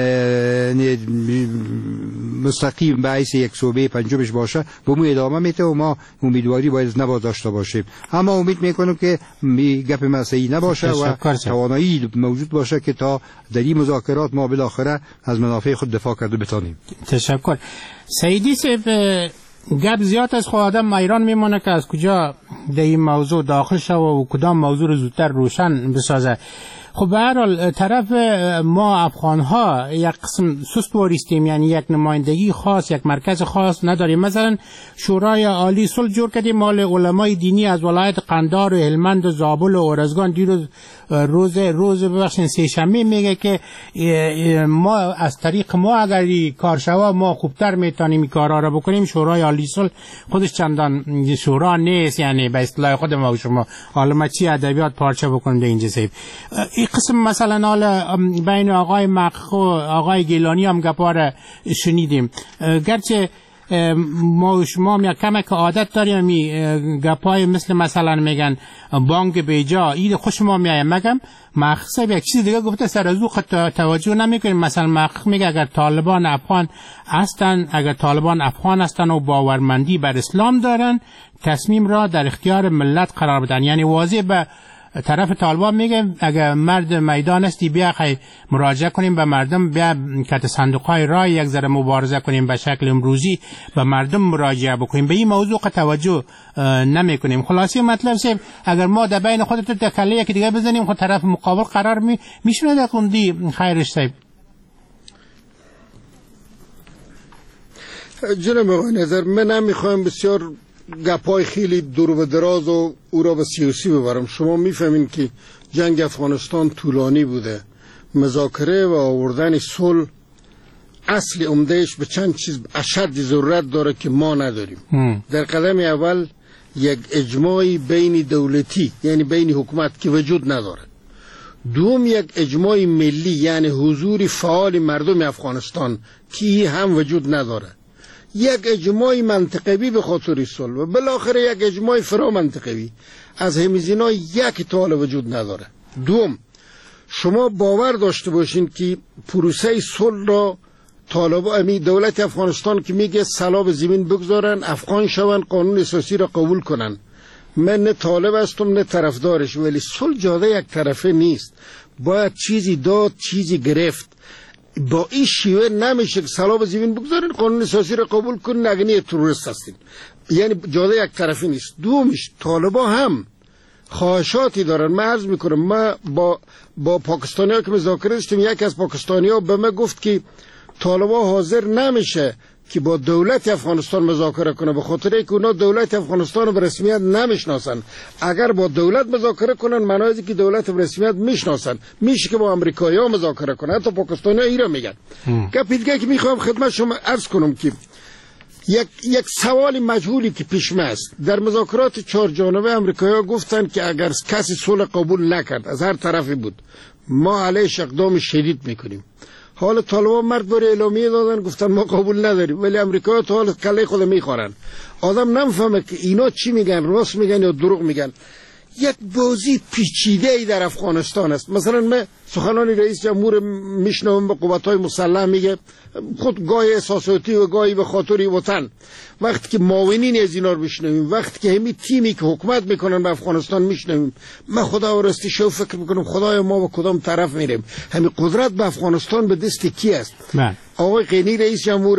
Speaker 10: مستقیم باعث یک صوبه پنجمش باشه به مو ادامه میده و ما امیدواری باید نباید داشته باشیم. اما امید میکنم که گپ مسئله نباشه و توانایی موجود باشه که تا در این مذاکرات ما بالاخره از منافع خود دفاع کرده بتانیم.
Speaker 8: تشکر. سیدی صاحب گپ زیاد از خود آدم ایران میمونه که از کجا در این موضوع داخل شد و کدام موضوع رو زودتر روشن بسازه. خب به هر حال طرف ما افغان ها یک قسم سست واریستیم، یعنی یک نمایندگی خاص، یک مرکز خاص نداریم. مثلا شورای عالی صلح جور کردیم مال علمای دینی از ولایت قندهار و هلمند و زابل و ارزگان. دیروز روز روز ببخشید سه شنبه میگه که ما از طریق ما اگر کارشوا ما خوبتر میتونیم این کارا را بکنیم. شورای عالی صلح خودش چندان شورا نیست، یعنی به اصطلاح خود ما و شما عالم چی ادبیات پارچه بکنیم در اینجا صاحب. این قسم مثلا حالا بین آقای مخ و آقای گیلانی هم گپار شنیدیم، گرچه ما و شما هم یک کمک عادت داریم می گپای مثل مثلا میگن بانک بیجا این خوش ما میایه. مگم مخ صاحب یک چیز دیگه گفته سر از او خود توجه نمیکنیم. مثلا مخ میگه اگر طالبان افغان هستن، اگر طالبان افغان هستن و باورمندی بر اسلام دارن، تصمیم را در اختیار ملت قرار بدن. یعنی واضح به طرف طالبان میگه اگر مرد میدان هستی بیا خیلی مراجعه کنیم به مردم، بیا کت صندوقهای رای یک ذره مبارزه کنیم، به شکل امروزی به مردم مراجعه بکنیم. به این موضوع توجه نمی کنیم. خلاصه مطلب صاحب اگر ما در بین خودت تکله یک دیگه بزنیم خود طرف مقابل قرار می میشونه در خوندی خیرش صاحب.
Speaker 12: جناب آقای نظر، من نمیخوایم بسیار گپای خیلی دور و دراز و او را به سیاسی ببرم. شما میفهمین که جنگ افغانستان طولانی بوده، مذاکره و آوردن صلح اصل عمدهش به چند چیز اشد ضرورت داره که ما نداریم. هم. در قدم اول یک اجماعی بین دولتی یعنی بین حکومت که وجود نداره. دوم یک اجماع ملی یعنی حضور فعال مردم افغانستان که هم وجود نداره. یک اجماع منطقوی به خاطر صلح و بالاخره یک اجماع فرا منطقوی. از همیزینا یک تا وجود نداره. دوم، شما باور داشته باشین که پروسه صلح را طالبان امی دولت افغانستان که میگه سلاب زمین بگذارن، افغان شون، قانون اساسی را قبول کنن. من نه طالب هستم نه طرفدارش، ولی صلح جاده یک طرفه نیست. باید چیزی داد، چیزی گرفت. با این شیوه نمیشه که سلاب زمین بگذارین، قانون اساسی را قبول کنین، اگه تروریست هستین. یعنی جاده یک طرفی نیست. دومش طالبا هم خواهشاتی دارن. من عرض میکنم ما با با پاکستانی ها که مذاکره داشتیم، یکی از پاکستانی ها به من گفت که طالبا حاضر نمیشه که با دولت افغانستان مذاکره کنه به خاطر اینکه اونا دولت افغانستان به رسمیت نمیشناسن. اگر با دولت مذاکره کنن معنی اینه که دولت به رسمیت میشناسن، میشه که با امریکایی‌ها مذاکره کنن. حتی پاکستانی‌ها ایران میگن. گپ دیگه که میخوام خدمت شما عرض کنم که یک یک سوال مجهولی که پیش است. در مذاکرات چهار جانبه امریکایی‌ها گفتن که اگر کسی صلح قبول نکرد از هر طرفی بود، ما علیش اقدام شدید میکنیم. حالا طالبان مرد بر اعلامیه دادن، گفتن ما قبول نداریم، ولی امریکا تا حال کله خود میخورن. آدم نمیفهمه که اینا چی میگن، راست میگن یا دروغ میگن. یک بازی پیچیده ای در افغانستان است. مثلا من سخنان رئیس جمهور میشنوم به قوت‌های مسلح میگه خود گاهی احساساتی و گاهی به خاطر وطن. وقتی که معاونین از اینا رو میشنویم، وقتی که همین تیمی که حکومت میکنن به افغانستان میشنویم، من خدا و راستی شو فکر میکنم خدای ما به کدام طرف میریم. همین قدرت به افغانستان به دست کی است؟ آقای غنی رئیس جمهور،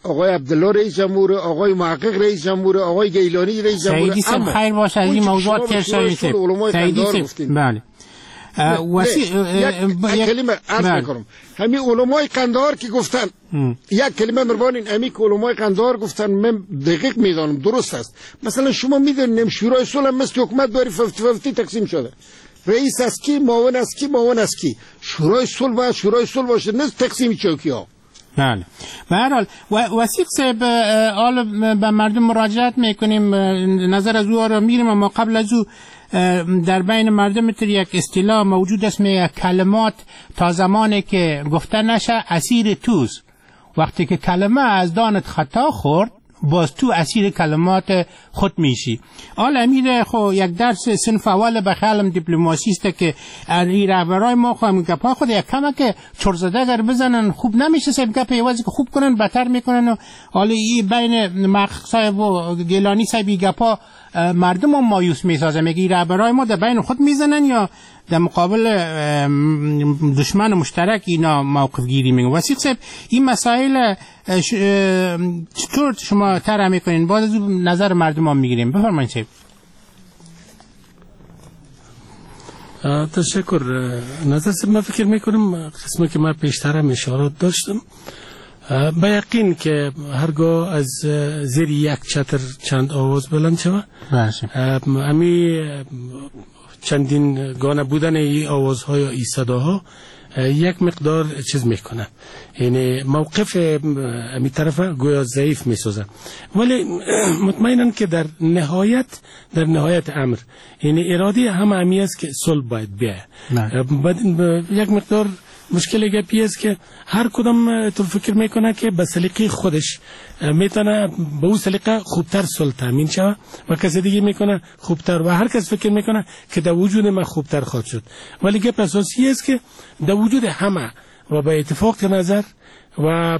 Speaker 12: آقای عبدالله رئیس جمهور، آقای محقق رئیس جمهور، آقای گیلانی رئیس جمهور.
Speaker 8: سعیدی صاحب خیر باشه از این موضوعات تر شوید. سعیدی صاحب بله
Speaker 12: وسی یک کلمه عرض میکنم. همین علمای قندهار که گفتن یک کلمه مربانین، همین که علمای قندهار گفتن من دقیق میدانم درست است. مثلا شما میدونیم شورای صلح مثل حکومت داری ففتی ففتی تقسیم شده، رئیس از کی، معاون از کی، معاون از کی. شورای صلح باید شورای صلح باشه، نه تقسیم چوکی ها.
Speaker 8: بله به هر حال وثیق صاحب حالا به مردم مراجعت میکنیم، نظر از او را میگیریم، اما قبل از او در بین مردم تر یک اصطلاح موجود است، میگه کلمات تا زمانی که گفته نشه اسیر توز. وقتی که کلمه از دانت خطا خورد باز تو اسیر کلمات خود میشی. حالا امیر خو یک درس صنف اول به خیالم دیپلماسی است که این رهبرای ما خواهم گپا خود یک کمه که چرزده اگر بزنن خوب نمیشه، صاحب گپ یوازی که خوب کنن بدتر میکنن. و حالا این بین محقق صاحب و گیلانی صاحب گپا مردم هم مایوس میسازه، میگه رهبرای ما در بین خود میزنن یا در مقابل دشمن مشترک اینا موقف گیری میگن. وثیق صاحب این مسائل چطور شما طرح میکنین؟ باز از نظر مردم هم میگیریم. بفرمایید صاحب.
Speaker 13: تشکر. نظر صاحب من فکر میکنم قسمی که من پیشتر هم اشارات داشتم، به یقین که هرگاه از زیر یک چتر چند آواز بلند شود، امی چندین گانه بودن ای آوازها یا ای صداها یک مقدار چیز میکنه، یعنی موقف امی طرف گویا ضعیف میسازه. ولی مطمئنم که در نهایت در نهایت امر یعنی اراده همه امی است که صلح باید بیاید. یک مقدار مشکل گپی است که هر کدام تو فکر میکنه که به سلیقه خودش میتونه به اون سلیقه خوبتر صلح تامین شود و کسی دیگه میکنه خوبتر، و هر کس فکر میکنه که در وجود ما خوبتر خواهد شد. ولی گپ اساسی است که در وجود همه و به اتفاق نظر و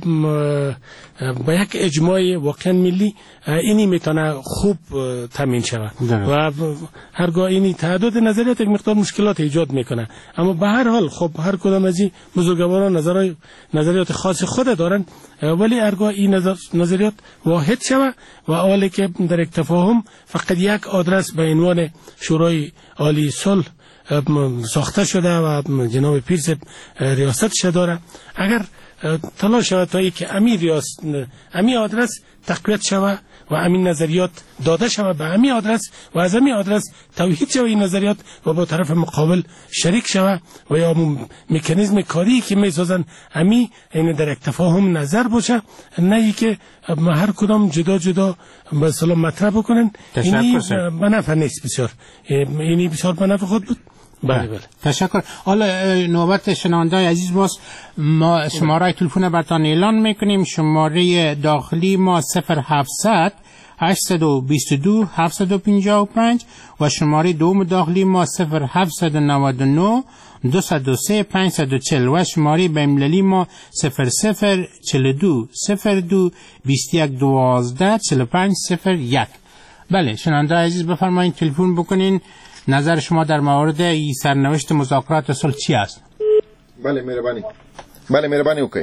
Speaker 13: با یک اجماع واقعا ملی اینی میتونه خوب تامین شود و هرگاه اینی تعداد نظریات یک مقدار مشکلات ایجاد میکنه. اما به هر حال خب هر کدام از این بزرگواران نظرای نظریات خاص خود دارن، ولی هرگاه این نظر نظریات واحد شود و حالی که در یک تفاهم فقط یک آدرس به عنوان شورای عالی صلح ساخته شده و جناب پیر صاحب ریاستش داره، اگر تلاش شود تا ای که امی ریاست امی آدرس تقویت شود و امین نظریات داده شود به امی آدرس و از امی آدرس توحید شود این نظریات و با طرف مقابل شریک شود و یا مکانیزم کاری که میسازن امی این در یک تفاهم نظر باشه، نه ای که هر کدام جدا جدا به سلام مطرح بکنن. اینی به نفع نیست، بسیار اینی بسیار به نفع خود بود. بله بله
Speaker 8: تشکر. حالا نوبت شنونده‌های عزیز ماست. ما شماره تلفن براتون اعلان میکنیم. شماره داخلی ما صفر هفتصد هشتصد و بیست و دو هفتصد و پنجاه و پنج و شماره دوم داخلی ما صفر هفتصد و نود و نه دویست و سه پانصد و چهل و شماره بین‌المللی ما صفر صفر چهل و دو صفر دو بیست و یک دوازده چهل و پنج صفر یک. بله شنونده‌های عزیز بفرمایید تلفن بکنین. نظر شما در مورد این سرنوشت مذاکرات صلح چی است؟
Speaker 9: بله مهربانی. بله مهربانی اوکی.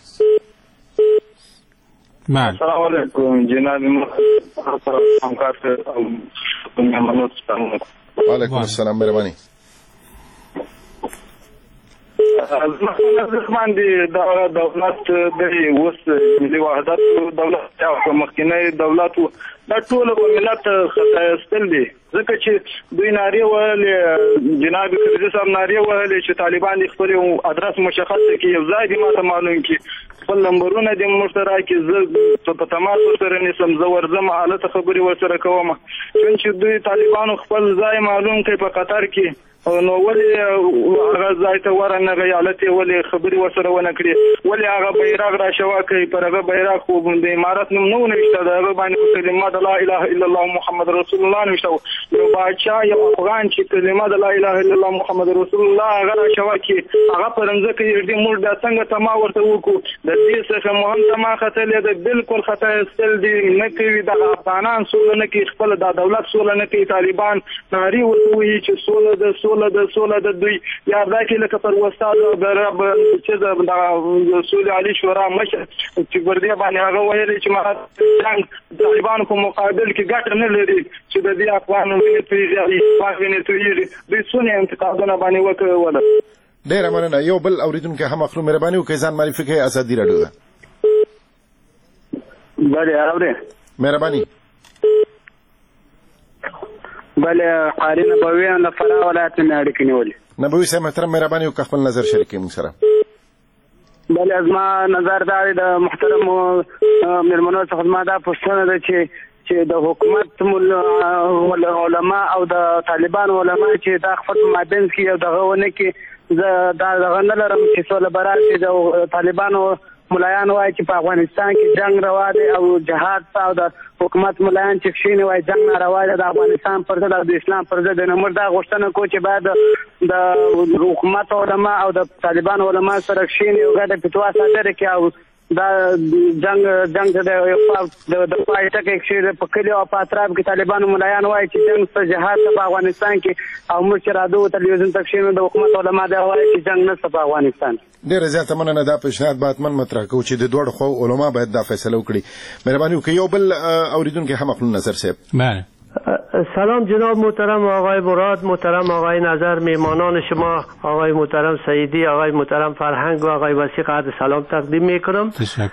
Speaker 8: بله.
Speaker 14: السلام علیکم جناب همکار
Speaker 9: و علیکم السلام مهربانی.
Speaker 14: از من د دولت د اوس ملي وحدت دولت او مخکنی دولت دا ټول ملت خطاستل دي، ځکه چې دوی ناری وهلې جناب کرزي صاحب ناری وهلې چې طالبان خپل ادرس مشخص کړي، یو ځای دي ماته معلوم کړي، خپل نمبرونه دي مشترک کړي، زه په تماس سره نسم زه ورځم حالت خبري ورسره کوم، چې دوی طالبانو خپل ځای معلوم کړي په قطر کې، نو ولې هغه ځای ته ورنغی حالت ولې خبري ورسره ونه کړي، ولې هغه بیرغ را شوا کوي، پر هغه بیرغ خو د امارات نوم نه ونوشته، د هغه باندې کلمه د لا اله الا الله محمد رسول الله نوشته، یو بادشاه یو افغان چې کلمه د لا اله الا الله محمد رسول الله هغه را شوا کوي، هغه پرنځ کې دې موږ د څنګه تما ورته وکړو، د دې څخه مهم تما خطلې د بالکل خطا استل دي نه کوي، د افغانان سول نه کوي، خپل د دولت سول نه کوي، طالبان ناری ورته وی چې سول د سول د سول د دوی یا دا کې لکه پر استاد چې د رسول علي شورا مشر چې ګردیا باندې هغه ویلي چې ما څنګه طالبانو په مقابل کې ګټه نه لري چې د دې افغانو وینې تویږي افغان وینې تویږي دوی څونه انتقادونه باندې وکړل.
Speaker 9: ډېره مننه. یو بل اوریدونکو هم اخلو مهرباني وکړئ ځان معرفي کړئ. ازادي راډیو ده.
Speaker 15: بله اورئ
Speaker 9: مهرباني.
Speaker 15: بله قاری نبوي له فراه ولایت نه اړیکې نیولې.
Speaker 9: نبوي صاحب محترم مهرباني وکړئ خپل نظر شریک کړئ موږ سره.
Speaker 15: بله زما نظر دا دی د محترم مېرمنو څخه زما دا پوښتنه ده چې چې د حکومت علما او د طالبان علما چې دا خپل مابین کې یو دغه ونه کې زه دا دغه نه لرم چې سوله برار چې د طالبانو ملایان وایي چې په افغانستان کې جنگ روا دی او جهاد او د حکومت ملایان چې کښینې وایي جنگ ناروا دی د افغانستان پر ضد او د اسلام پر ضد نو موږ دا غوښتنه کوو چې باید د حکومت علما او د طالبان علما سره کښینې یو ګډه فتوا صادره کړي او دا جنگ جنگ د د پایټه کې په کلیو او په اطراف کې طالبانو ملایان وایي چې جنگ څه جهاد په افغانستان کې او موږ چې راځو تلویزیون ته کښینو د حکومت علما دا وایي چې جنگ نشته په افغانستان.
Speaker 9: ډېره زیاته مننه. دا پیشنهاد باید من مطرح کوو چې د دواړو خواو علما باید دا فیصله وکړي. مهرباني وکړئ. یو بل اوریدونکي هم اخلو نظر صاحب.
Speaker 16: بله سلام جناب محترم آقای مراد، محترم آقای نظر، میمانان شما آقای محترم سعیدی، آقای محترم فرهنگ و آقای وسیق عرض سلام تقدیم میکنم.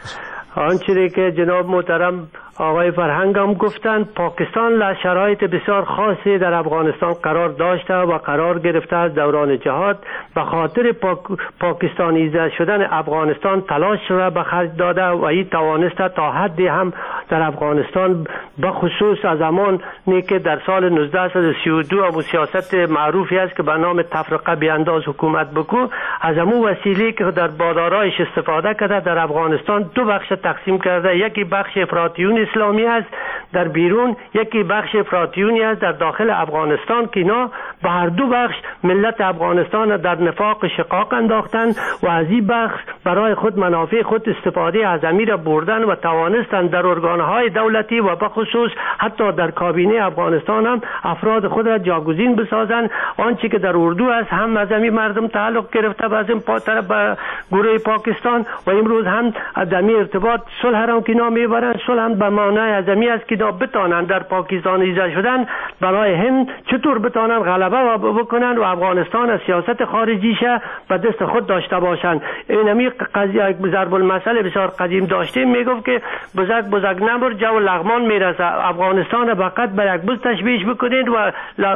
Speaker 16: آنچه که جناب محترم آقای فرهنگ هم گفتند پاکستان له شرایط بسیار خاصی در افغانستان قرار داشته و قرار گرفته از دوران جهاد به خاطر پاک پاکستانیزه شدن افغانستان تلاش را به خرج داده و این توانسته تا حدی هم در افغانستان به خصوص از زمانی که در سال نوزده سی و دو و سیاست معروفی است که به نام تفرقه بیانداز حکومت بکو از همون وسیله که در بادارایش استفاده کرده در افغانستان دو بخش تقسیم کرده. یکی بخش افراطیون اسلامی است در بیرون، یکی بخش افراطیونی است در داخل افغانستان که اینا به هر دو بخش ملت افغانستان در نفاق شقاق انداختند و از این بخش برای خود منافع خود استفاده اعظمی را بردن و توانستند در ارگانهای دولتی و به خصوص حتی در کابینه افغانستان هم افراد خود را جاگزین بسازند. آنچه که در اردو است هم از همین مردم تعلق گرفته به از این طرف به گروه پاکستان و امروز هم در ارتباط صلح را که اینا میبرند. صلح هم به معنای اعظمی است که دا بتانند در پاکستانیزه شدن برای هند چطور بتانند غلبه بکنند و افغانستان از سیاست خارجیش به دست خود داشته باشند. اینمی قضیه ضرب المثل بسیار قدیم داشتیم میگفت که بزرگ بزرگ نمر جو لغمان میرسه. افغانستان فقط به یک بز تشبیه بکنید و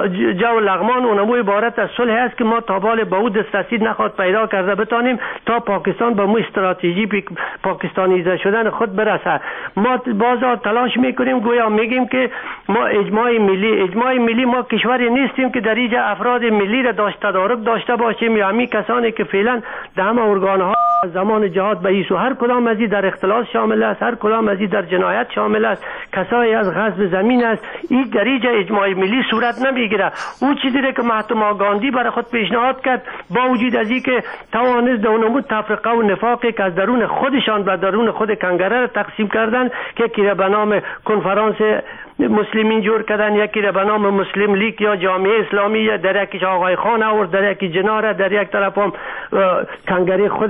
Speaker 16: جو لغمان اونمو عبارت از صلح است که ما تا بال به او دسترسی نخواد پیدا کرده بتانیم تا پاکستان به مو استراتژی پاکستانیزه شدن خود برسه. ما بازار تلاش میکنیم گویا میگیم که ما اجماع ملی اجماع ملی ما کشوری نیستیم که در اینجا افراد ملی را داشت تدارک داشته باشیم یا همین کسانی که فعلا در همه ارگانها زمان جهاد به ایسو هر کدام از این در اختلاس شامل است، هر کدام از این در جنایت شامل است، کسایی از غصب زمین است. این در اینجا اجماع ملی صورت نمیگیره. او چیزی را که مهاتما گاندی برای خود پیشنهاد کرد با وجود از اینکه توانست دونمو تفرقه و نفاقی که از درون خودشان و درون خود کنگره را تقسیم کردن که یکی را به نام کنفرانس مسلمین جور کردن، یکی را به نام مسلم لیگ یا جامعه اسلامی، یا در یکیش آقای خان آورد، در یکی جناره، در یک طرف هم کنگره خود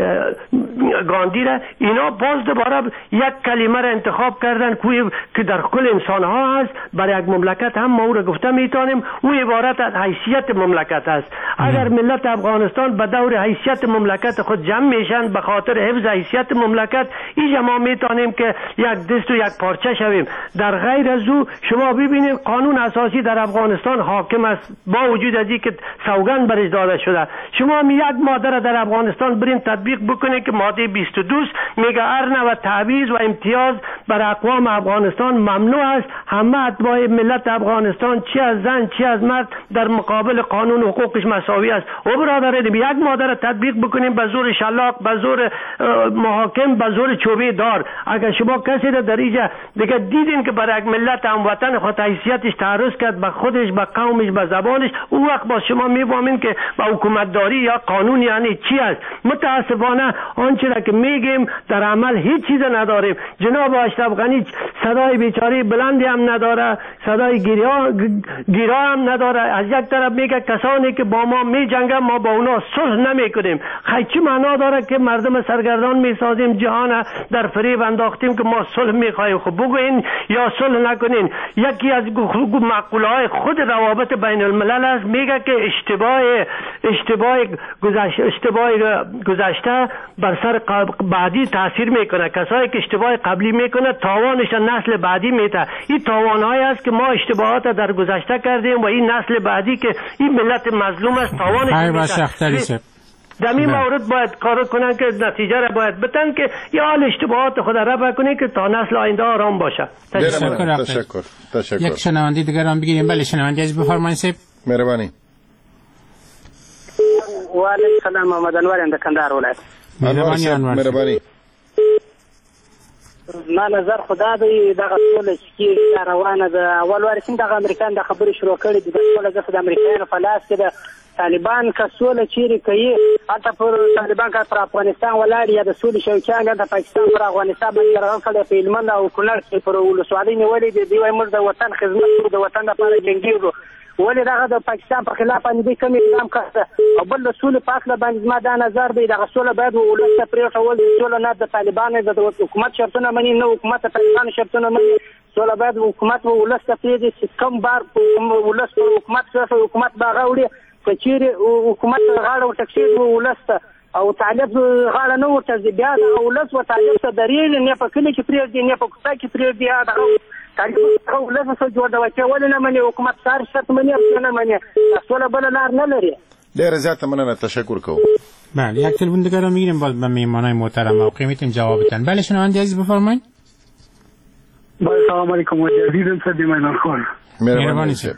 Speaker 16: گاندی را. اینا باز دوباره یک کلمه را انتخاب کردن که در کل انسان ها هست. برای یک مملکت هم ما او را گفته میتونیم او عبارت از حیثیت مملکت است. اگر ملت افغانستان به دور حیثیت مملکت خود جمع میشن به خاطر حفظ حیثیت مملکت، اینجا ما میتونیم که یک دست و یک پارچه شویم. در غیر از او شما ببینید قانون اساسی در افغانستان حاکم است با وجود از اینکه سوگند برش داده شده. شما می یک ماده را در افغانستان برین تطبیق بکنید که ماده بیست و دو میگه هر نوع تعویض و امتیاز بر اقوام افغانستان ممنوع است. همه اتباع ملت افغانستان چی از زن چی از مرد در مقابل قانون حقوقش مساوی است. او برادران یک ماده را تطبیق بکنیم به زور شلاق، به زور محاکم، به زور چوبه دار. اگر شما کسی را در اینجا دیگه دیدین که برای یک ملت هموطن خود حیثیتش تعرض کرد به خودش، به قومش، به زبانش، اون وقت با شما میفهمین که با حکومتداری یا قانون یعنی چی است. متاسفانه آنچه را که میگیم در عمل هیچ چیز نداریم. جناب اشرف غنی صدای بیچاره بلندی هم نداره، صدای گیرا گیرا هم نداره. از یک طرف میگه کسانی که با ما ما می جنگن ما با اونا صلح نمی کنیم. خیلی چی معنا داره که مردم سرگردان می سازیم، جهان در فریب انداختیم که ما صلح می خواهیم؟ خب بگوین یا صلح نکنین. یکی از مقوله های خود روابط بین الملل است، میگه که اشتباه اشتباه گذشته اشتباه گذشته بر سر بعدی تاثیر میکنه. کسایی که اشتباه قبلی میکنه تاوانش نسل بعدی میده. این تاوانهایی است که ما اشتباهات در گذشته کردیم و این نسل بعدی که این ملت مظلوم است تاوانش میده. در این مورد باید کار کنن که نتیجه را باید بتن که یا حال اشتباهات خود را بکنه که تا نسل آینده آرام باشه.
Speaker 9: تشکر تشکر تشکر.
Speaker 8: یک شنونده دیگر هم بگیریم. بله شنونده از بفرمایید صاحب.
Speaker 9: مهربانی.
Speaker 15: و علیکم السلام، محمد انور اند کندهار ولایت.
Speaker 8: مهربانی انور.
Speaker 9: مهربانی.
Speaker 15: ما نظر خدا دی دغه ټول چې روانه ده. اول وارثین دغه امریکایان د خبرې شروع کړې دي. د ټول ځکه د امریکایانو په لاس کې د طالبان که سوله چیرې کوي، حتی پر طالبان که پر افغانستان ولاړ یا د سولې شوقیان یا د پاکستان پر افغانستان باندې یرغل کړی، په هلمند او کونړ کې پر ولسوالۍ نیولې دي. دوی وایي موږ د وطن خدمت کوو، د وطن لپاره جنګېږو. ولې دغه د پاکستان په خلاف باندې دوی کوم اقدام کړی؟ او بل د سولې په هکله باندې زما دا نظر دی، دغه سوله باید ولس ته پرېښول. سوله نه د طالبانو د حکومت شرطونه مني، نه حکومت د طالبانو شرطونه مني. سوله باید حکومت و ولس ته پرېږدي چې کوم بار ولس پر حکومت شرط حکومت به هغه وړي. که چیرې حکومت غاړه ورټکشېږي ولس ته او طالب غاړه نه ورټکشي، بیا دغه ولس و طالب ته درېږي، نه په کلي کې پرېږدي نه په کوڅه کې پرېږدي. دغه طالب هغه ولس څه جوړوي چې ولې نه مني حکومت سار شرط مني او نه مني. سوله بله لار نه لري.
Speaker 9: ډېره زیاته مننه، تشکر کوم.
Speaker 8: بله یک تلفن دیگر رو میگیریم باز به مهمانای محترم و قیمتون جواب بدن. بله شنونده عزیز بفرمایید.
Speaker 17: بله سلام علیکم و عزیزم صدی میدان خان.
Speaker 9: مهربانی صاحب.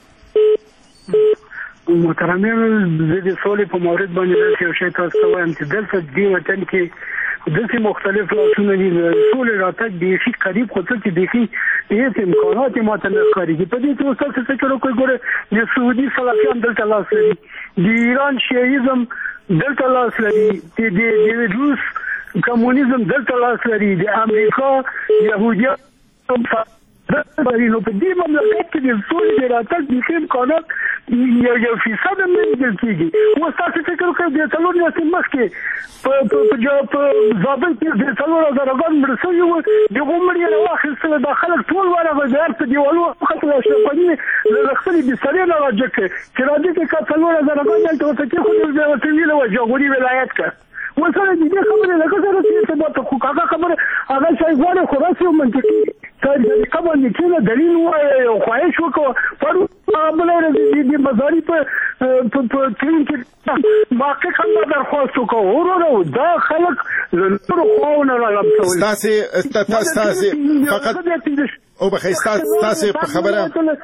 Speaker 17: محترمین زه د سولې په مورد باندې داسې یو شی تاسو ته وایم چې دلته دې وطن کې داسې مختلف لاسونه دي. د سولې راتګ بیخي قریب خو څه چې بیخي هېڅ امکانات یې ماته نه ښکارېږي. په دې کې اوس تاسو څه کړو کوئ ګوره، د سعودي سلفیان دلته لاس لري، د ایران شیعیزم دلته لاس لري، د روس کمونیزم دلته لاس لري، د امریکا یهودیان نو په دې مملکت کې د سولې د راتګ بیخي امکانات یو یو فیصد هم نه لیدل کېږي. اوس تاسو فکر وکړئ د څلور میاشتې مخکې په زابل کې د څلور زره ګان مړه شوي وو، د هغو مړي یې راواخیستل، دا خلک ټول ورغلل، د هر په دیوالو وختل، اشرف غني له خپلې بسترې نه راجګ کړ چې راځي چې که څلور زره ګان دلته ورته کېښودل، بیا ورته ویله وه جاغوري ولایت که اوس سره د دې خبرې لکه سره چې دا خو هغه خبره هغه شی غواړي خو راسي او منطقي طریقه باندې کېنه دلیل ووایه او خواهش وکړو. پرون بله ورځ د مزاري په ټرین کې محقق هم دا درخواست وکړو، وروره دا خلک له نورو خواو نه رالمسول.
Speaker 9: ستاسې ستاسې فقط وبخئ ستاسې په خبره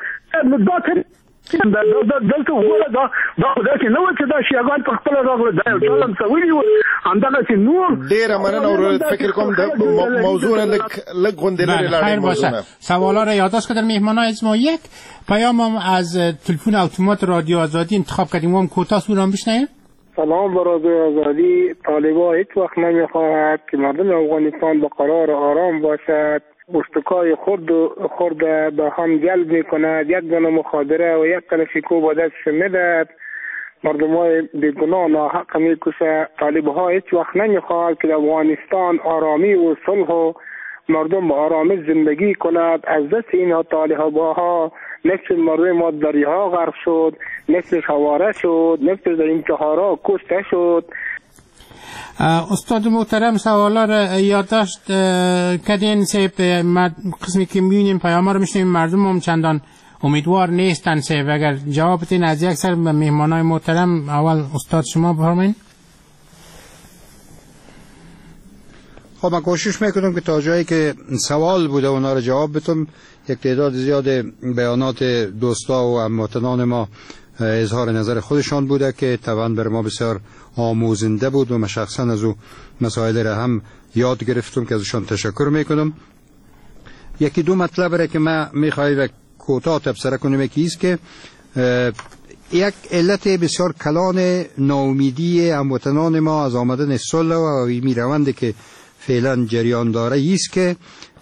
Speaker 9: دلته وګوره دا دا داسې نه وه چې دا شیعګان په خپله راغله، دا یو چا لمسولي وو. همدغسې نور ډېره مننه ورور، فکر کوم د موضوع نه لږ لږ غوندې لرې لاړې.
Speaker 8: خیر باشه. سوالا را یادداشت کردن مهمانان از ما. یک پیام هم از تلفن اتومات رادیو آزادی انتخاب کردیم، هم کوتاه سوران بشنویم.
Speaker 18: سلام بر رادیو آزادی. طالبان هیچ وقت نمیخواهد که مردم افغانستان با قرار آرام باشد. اشتکای خود خود به هم جلب میکند، یک دانه مخادره و یک تنه شیکو با دستش میدهد، مردم های بیگناه ناحق میکشه. طالب ها هیچ وقت نمیخواهد که افغانستان آرامی و صلح و مردم با آرامش زندگی کند. از دست این طالب ها نصف مردم ما دریاها غرق شد، نصفش حواره شد، نصفش در انتحارها کشته شد.
Speaker 8: استاد محترم سوالا را یادداشت کردین. سه قسمی که میبینیم پیام رو میشنیم مردم هم چندان امیدوار نیستن. سه اگر جواب بدین از یک سر به مهمانای محترم، اول استاد شما بفرمایید.
Speaker 10: خب من کوشش میکنم که تا جایی که سوال بوده اونا رو جواب بدم. یک تعداد زیاد بیانات دوستا و هموطنان ما اظهار نظر خودشان بوده که طبعا بر ما بسیار آموزنده بود و من شخصا از او مسائل را هم یاد گرفتم که ازشان تشکر میکنم. یکی دو مطلب را که من میخواهی کوتاه تبصره کنم. یکی است که یک علت بسیار کلان ناامیدی هموطنان ما از آمدن صلح و این روند که فعلا جریان داره است که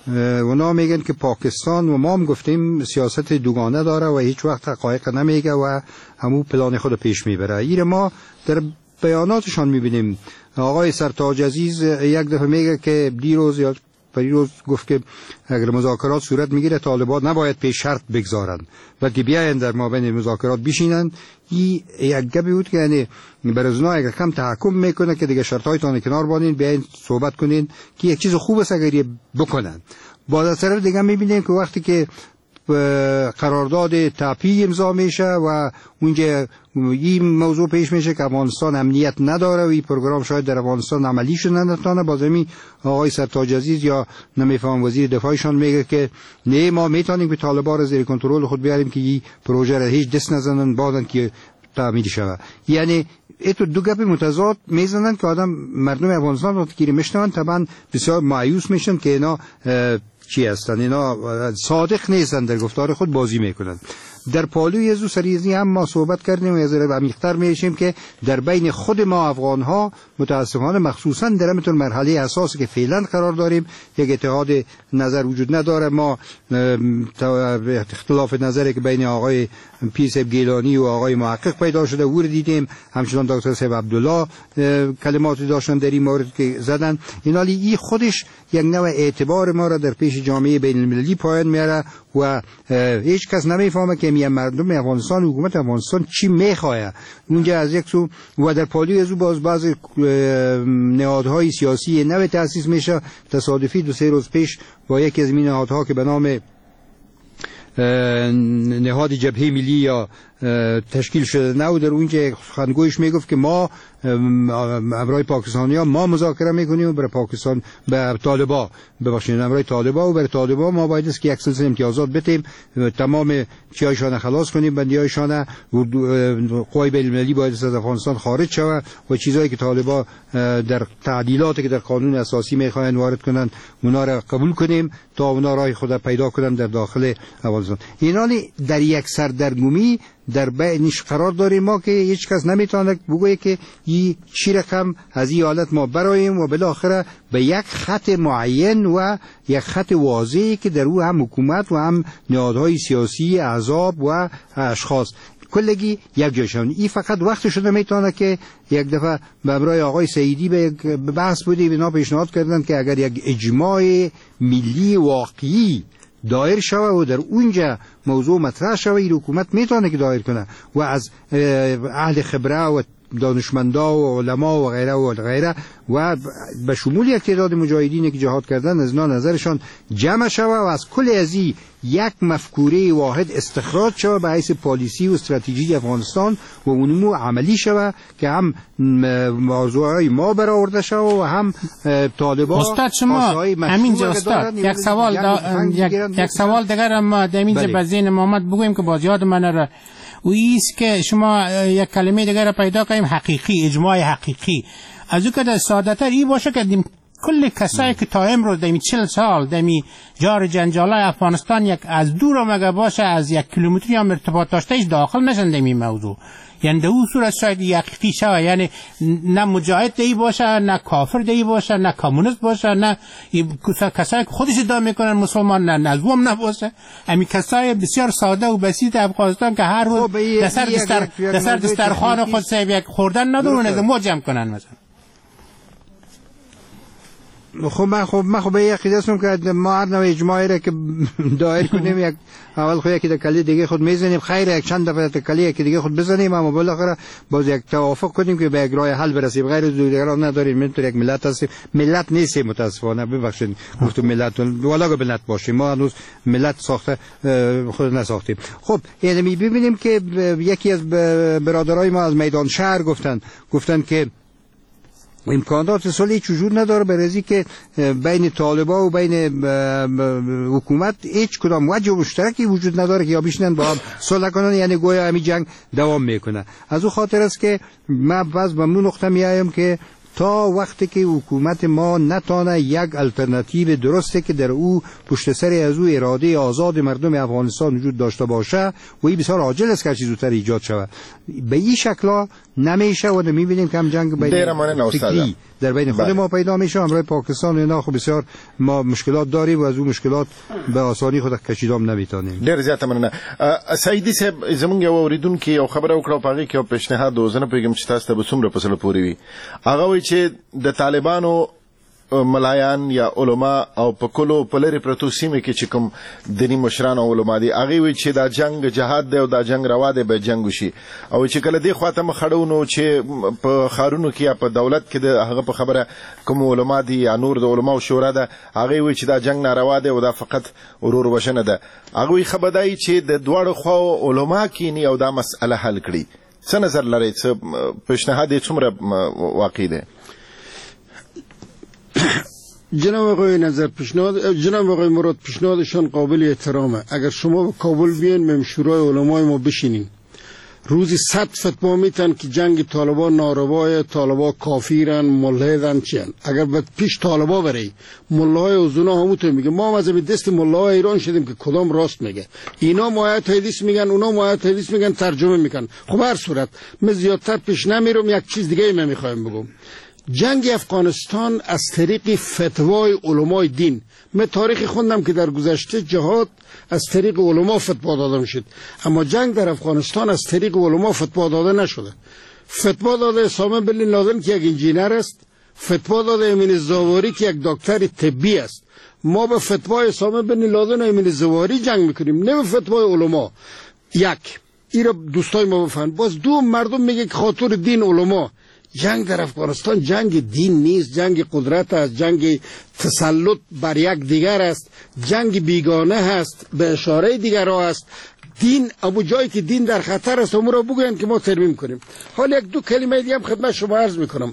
Speaker 10: اونا میگن که پاکستان و ما هم گفتیم سیاست دوگانه داره و هیچ وقت حقایق نمیگه و همون پلان خود پیش میبره. این ما در بیاناتشان میبینیم. آقای سرتاج عزیز یک دفعه میگه که دیروز یا پریروز گفت که اگر مذاکرات صورت میگیره طالبان نباید پیش شرط بگذارن بلکه بیاین در مابین مذاکرات بشینن. این یک گپی بود که یعنی برزنا اگر کم تحکم میکنه که دیگه شرطایتان کنار بانین بیاین صحبت کنین که یک چیز خوب است اگر بکنن. بعد از طرف دیگه میبینیم که وقتی که قرارداد تاپی امضا میشه و اونجا این موضوع پیش میشه که افغانستان امنیت نداره و این پروگرام شاید در افغانستان عملی شده نتونه، بازمی آقای سرتاج عزیز یا نمیفهم وزیر دفاعشان میگه که نه ما میتونیم که طالبان رو زیر کنترل خود بیاریم که این پروژه را هیچ دست نزنن بعدن که تعمیر شود. یعنی ایتو دو گپ متضاد میزنن که آدم مردم افغانستان وقتی که میشنون طبعا بسیار مایوس میشن که اینا چی هستن، اینا صادق نیستن، در گفتار خود بازی میکنن. در پالوی ازو سریزی هم ما صحبت کردیم و از عمیق‌تر میشیم که در بین خود ما افغان ها متاسفانه مخصوصا در همین مرحله حساسی که فعلا قرار داریم یک اتحاد نظر وجود نداره. ما اختلاف نظری که بین آقای پیس گیلانی و آقای محقق پیدا شده او رو دیدیم، همچنان دکتر صاحب عبدالله کلماتی داشتن در این مورد که زدن. این حالی این خودش یک نوع اعتبار ما را در پیش جامعه بین المللی پایان میاره و هیچ کس نمیفهمه که می مردم افغانستان و حکومت افغانستان چی میخواه. اونجا از یک سو و در پالوی ازو باز بعض نهادهای سیاسی نو تأسیس میشه. تصادفی دو سه روز پیش با یکی از این نهادها که به نام نهاد جبهه ملی یا تشکیل شده نو، در اونجا سخنگویش میگفت که ما امرای پاکستانی ها ما مذاکره میکنیم و برای پاکستان به طالبا ببخشید امرای طالبا و برای طالبا ما باید است که یک سلسله امتیازات بدیم، تمام چیایشان خلاص کنیم، بندیایشان قوای بین المللی باید از افغانستان خارج شود و چیزایی که طالبا در تعدیلاتی که در قانون اساسی میخواین وارد کنن اونا را قبول کنیم تا اونا راه خود پیدا کنن در داخل افغانستان. اینا در یک سردرگمی در بینش قرار داریم ما که هیچ کس نمیتونه بگویه که این چی رقم از این حالت ما برایم و بالاخره به یک خط معین و یک خط واضحی که در او هم حکومت و هم نهادهای سیاسی احزاب و اشخاص کلگی یک جایشون. این فقط وقت شده میتونه که یک دفعه برای آقای سعیدی به بحث بودی بنا پیشنهاد کردن که اگر یک اجماع ملی واقعی دایر شوه و در اونجا موضوع مطرح شوه این حکومت میتونه که دایر کنه و از اهل خبره و دانشمندا و علما و غیره و غیره و به شمول یک تعداد مجاهدینی که جهاد کردن از اینا نظرشان جمع شوه و از کل ازی یک مفکوره واحد استخراج شوه به حیث پالیسی و استراتژی افغانستان و اونمو عملی شوه که هم موضوعهای ما برآورده شوه و هم طالبان.
Speaker 8: استاد شما همینجا استاد یک سوال یک, یک سوال دیگر ما در اینجا به ذهن محمد بگویم که باز یاد من را و ایست که شما یک کلمه دیگر را پیدا کنیم حقیقی، اجماع حقیقی. از او که در سادتر ای باشه که کل کسایی که تا امروز در چل سال در جار جنجالای افغانستان یک از دور مگه باشه از یک کیلومتری هم ارتباط داشته ایش داخل نشن در این موضوع. یعنی در اون صورت شاید یقیقی شوه، یعنی نه مجاهد دی باشه نه کافر دی باشه نه کمونیست باشه نه کسایی که خودش ادعا میکنن مسلمان نه نظوم نباشه، همین کسای بسیار ساده و بسیط افغانستان که هر روز دستر دستر دستر دسترخوان خود صاحب یک خوردن ندارن از ما جمع کنن مثلا.
Speaker 10: خب من خب من خب به عقیده هستم که ما هر نوع اجماعی را که دایر کنیم یک اول خود یکی دکلی دیگه خود میزنیم، خیر یک چند دفعه دکلی یکی دیگه خود بزنیم، اما بالاخره باز یک توافق کنیم که به یک راه حل برسیم. غیر از دیگران نداریم. من تو یک ملت هستیم، ملت نیستیم متاسفانه، ببخشید گفتم ملت ولا ملت باشیم، ما هنوز ملت ساخته خود نساختیم. خب یعنی ببینیم که یکی از برادرای ما از میدان شهر گفتن گفتن که امکانات صلح هیچ وجود نداره، برای که بین طالبا و بین حکومت هیچ کدام وجه مشترکی وجود نداره که یا بشینن با هم صلح کنن، یعنی گویا همین جنگ دوام میکنه. از او خاطر است که من باز به اون نقطه میایم که تا وقتی که حکومت ما نتانه یک الटरनेटिव درسته که در او پشت سر از او اراده آزاد مردم افغانستان وجود داشته باشه و این بسیار عاجل است که چیز زودتر ایجاد شود. به این شکل نمیشه و میبینیم که هم جنگ بین فکری در بین خود ما پیدا میشه. همراه پاکستان اینا خب بسیار ما مشکلات داریم و از اون مشکلات به آسانی خود کشیدام نمیتونیم.
Speaker 9: ډیر زیات مننه. سعیدی صاحب زمونږ یو اوریدونکو یو خبره وکړه په هغه کې یو پیشنهاد وزنه پیغام چې تاسو ته به څومره په سره پوری وي. هغه وایي چې د طالبانو ملایان یا علما او په کلو په لري پروتو سیمه کې چې کوم دینی مشران او علما دي هغه وی چې دا جنگ جهاد دی او دا جنگ روا دی به جنگ وشي او چې کله دی خواته مخړونو چې په خارونو کې یا په دولت کې د هغه په خبره کوم علما دي یا نور د علما او شورا ده هغه وی چې دا جنگ ناروا دی او دا فقط ورور وشنه ده. هغه وی خبردای چې د دواړو خو علما کینی او دا مسأله حل کړي. څه نظر لري څه پیشنهاد څومره واقع دی؟
Speaker 12: جناب آقای نظر پیشنهاد جناب آقای مراد پیشنهادشان قابل احترامه. اگر شما به کابل بیاین مم شورای علمای ما بشینین روزی صد فتوا میتن که جنگ طالبان ناروا، طالبان کافیرن، ملحدن چیان. اگر به پیش طالبان بری ملای اوزونا همونطور میگه. ما هم از دست ملای ایران شدیم که کدام راست میگه. اینا مایت حدیث میگن، اونا مایت حدیث میگن، ترجمه میکنن. خب هر صورت من زیادتر پیش نمیرم. یک چیز دیگه من میخوایم بگم. جنگ افغانستان از طریق فتوای علمای دین. من تاریخ خوندم که در گذشته جهاد از طریق علما فتوا داده میشد، اما جنگ در افغانستان از طریق علما فتوا داده نشده. فتوا داده اسامه بن لادن که یک انجینر است، فتوا داده امین الزاواری که یک دکتر طبی است. ما به فتوای اسامه بن لادن و امین الزاواری جنگ میکنیم، نه به فتوای علما. یک ایرا دوستای ما بفهمن. باز دو مردم میگه که خاطر دین علما. جنگ در افغانستان جنگ دین نیست، جنگ قدرت است، جنگ تسلط بر یک دیگر است، جنگ بیگانه است، به اشاره دیگرها است. دین ابو جایی که دین در خطر است اون را بگوین که ما ترمیم کنیم. حالا یک دو کلمه دیگه هم خدمت شما عرض میکنم.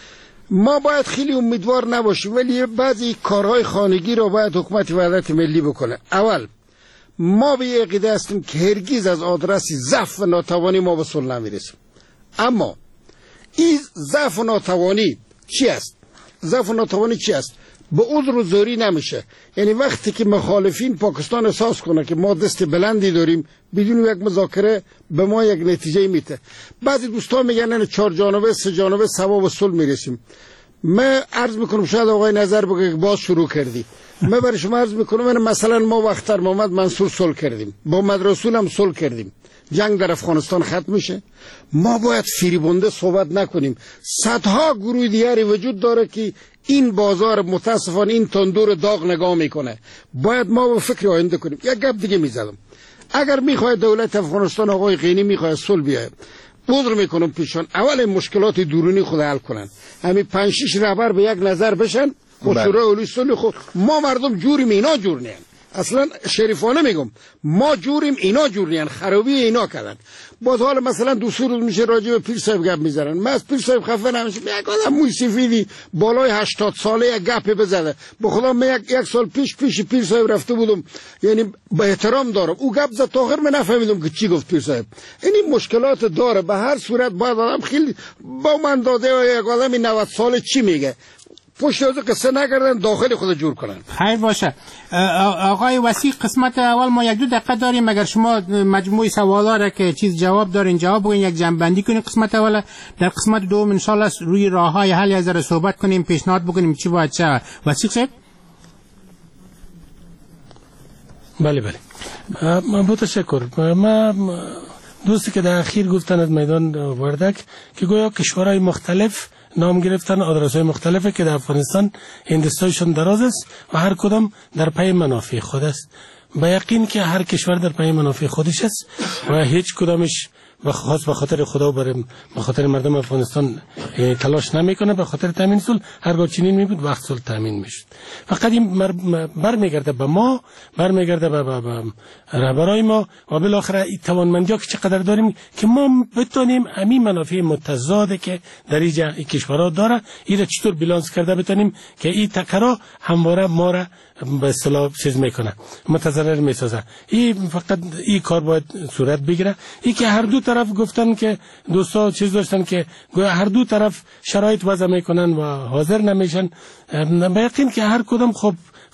Speaker 12: ما باید خیلی امیدوار نباشیم، ولی بعضی کارهای خانگی را باید حکومت وحدت ملی بکنه. اول ما به یک عقیده هستیم که هرگز از آدرس ضعف و ناتوانی ما به صلح نمیرسیم. اما این ضعف و ناتوانی چی است؟ ضعف و ناتوانی چی است؟ به عذر و زوری نمیشه. یعنی وقتی که مخالفین پاکستان احساس کنه که ما دست بلندی داریم، بدون یک مذاکره به ما یک نتیجه میده. بعضی دوستان میگن نه چهار جانبه سه جانبه ثواب و صلح میرسیم. من عرض میکنم شاید آقای نظر بگه که باز شروع کردی. من برای شما عرض میکنم من مثلا ما وقتر محمد منصور صلح کردیم، با مدرسول هم صلح کردیم. جنگ در افغانستان ختم میشه. ما باید فریبنده صحبت نکنیم. صدها گروه دیگری وجود داره که این بازار متاسفانه این تندور داغ نگاه میکنه. باید ما به فکر آینده کنیم. یک گپ دیگه میزدم. اگر میخواد دولت افغانستان آقای غینی میخواد صلح بیاره، عذر میکنم پیشان اول مشکلات درونی خود حل کنن. همین پنج شش رهبر به یک نظر بشن و شورای عالی صلح خود. ما مردم جوریم، اینا جور نیست. اصلا شریفانه میگم ما جوریم اینا جور نیست. خرابی اینا کردن. باز حالا مثلا دو سه روز میشه راجع به پیر صاحب گپ میزنن. من از پیر صاحب خفه نمیشم. یک آدم موی سفیدی بالای هشتاد ساله یک گپ بزنه. به خدا من یک یک سال پیش پیش پیر صاحب رفته بودم، یعنی با احترام دارم. او گپ زد تا آخر من نفهمیدم که چی گفت پیر صاحب. این مشکلات داره. به هر صورت باید آدم خیلی با من داده یک آدمی نود ساله چی میگه پشت از قصه نگردن داخل خود جور کنن.
Speaker 8: خیر باشه. آقای وسیع قسمت اول ما یک دو دقیقه داریم. اگر شما مجموعی سوالا را که چیز جواب دارین جواب بگین، یک جنبندی کنین قسمت اول. در قسمت دوم ان شاء الله روی راههای حل از را صحبت کنیم، پیشنهاد بکنیم چی باید چه. وسیع صاحب.
Speaker 13: بله بله. با تشکر. ما دوستی که در اخیر گفتن از میدان وردک که گویا کشورهای مختلف نام گرفتن آدرس‌های مختلفه که در افغانستان هندستایشون دراز است و هر کدام در پی منافع خود است. با یقین که هر کشور در پی منافع خودش است و هیچ کدامش به خاص به خاطر خدا و به خاطر مردم افغانستان تلاش نمیکنه. به خاطر تامین صلح هرگاه چنین میبود وقت صلح تامین میشد. فقط این برمیگرده به ما، برمیگرده به رهبرای ما و بالاخره این توانمندی که چقدر داریم که ما بتونیم همین منافع متضاد که در اینجا این کشورها داره این را چطور بالانس کرده بتونیم که این تکرار همواره ما را به اصطلاح چیز میکنه، متضرر میسازه. این فقط این کار باید صورت بگیره. این که هر دو طرف گفتن که دوستا چیز داشتن که گویا هر دو طرف شرایط وضع میکنن و حاضر نمیشن. به یقین که هر کدام خب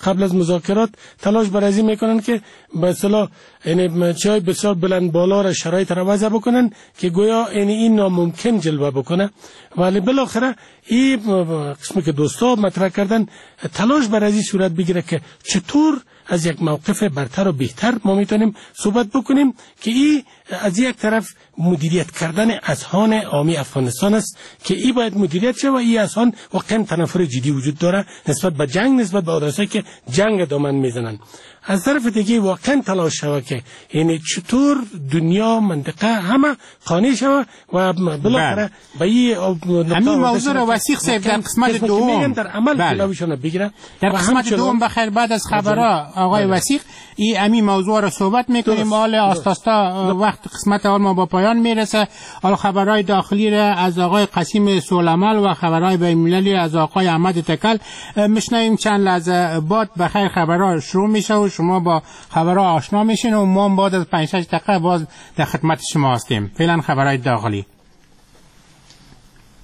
Speaker 13: قبل از مذاکرات تلاش بر این میکنن که به اصطلاح یعنی چای بسیار بلند بالا را شرایط را وضع بکنن که گویا یعنی این ناممکن جلوه بکنه، ولی بالاخره این قسمی که دوستا مطرح کردن تلاش بر این صورت بگیره که چطور از یک موقف برتر و بهتر ما میتونیم صحبت بکنیم که این از یک طرف مدیریت کردن اذهان عامی افغانستان است که این باید مدیریت شه و این اذهان واقعا تنفر جدی وجود داره نسبت به جنگ، نسبت به آدمایی که جنگ دامن میزنن. از طرف دیگه واقعا تلاش شود که یعنی چطور دنیا منطقه همه قانع شود و بالاخره به این
Speaker 8: همین موضوع رو وثیق صاحب در قسمت دوم
Speaker 13: در عمل جلوشون بگیره.
Speaker 8: در قسمت دوم بخیر بعد از خبرها آقای وثیق این همین موضوع رو صحبت میکنیم. حال آستاستا وقت قسمت اول ما با پایان میرسه. حال خبرهای داخلی را از آقای قاسم سولمال و خبرهای بین‌المللی از آقای احمد تکل میشنویم. چند لحظه بعد بخیر خبرها شروع میشه و شما با خبرها آشنا میشین و ما بعد از پنج شش دقیقه باز در خدمت شما هستیم. فعلا خبرهای داخلی.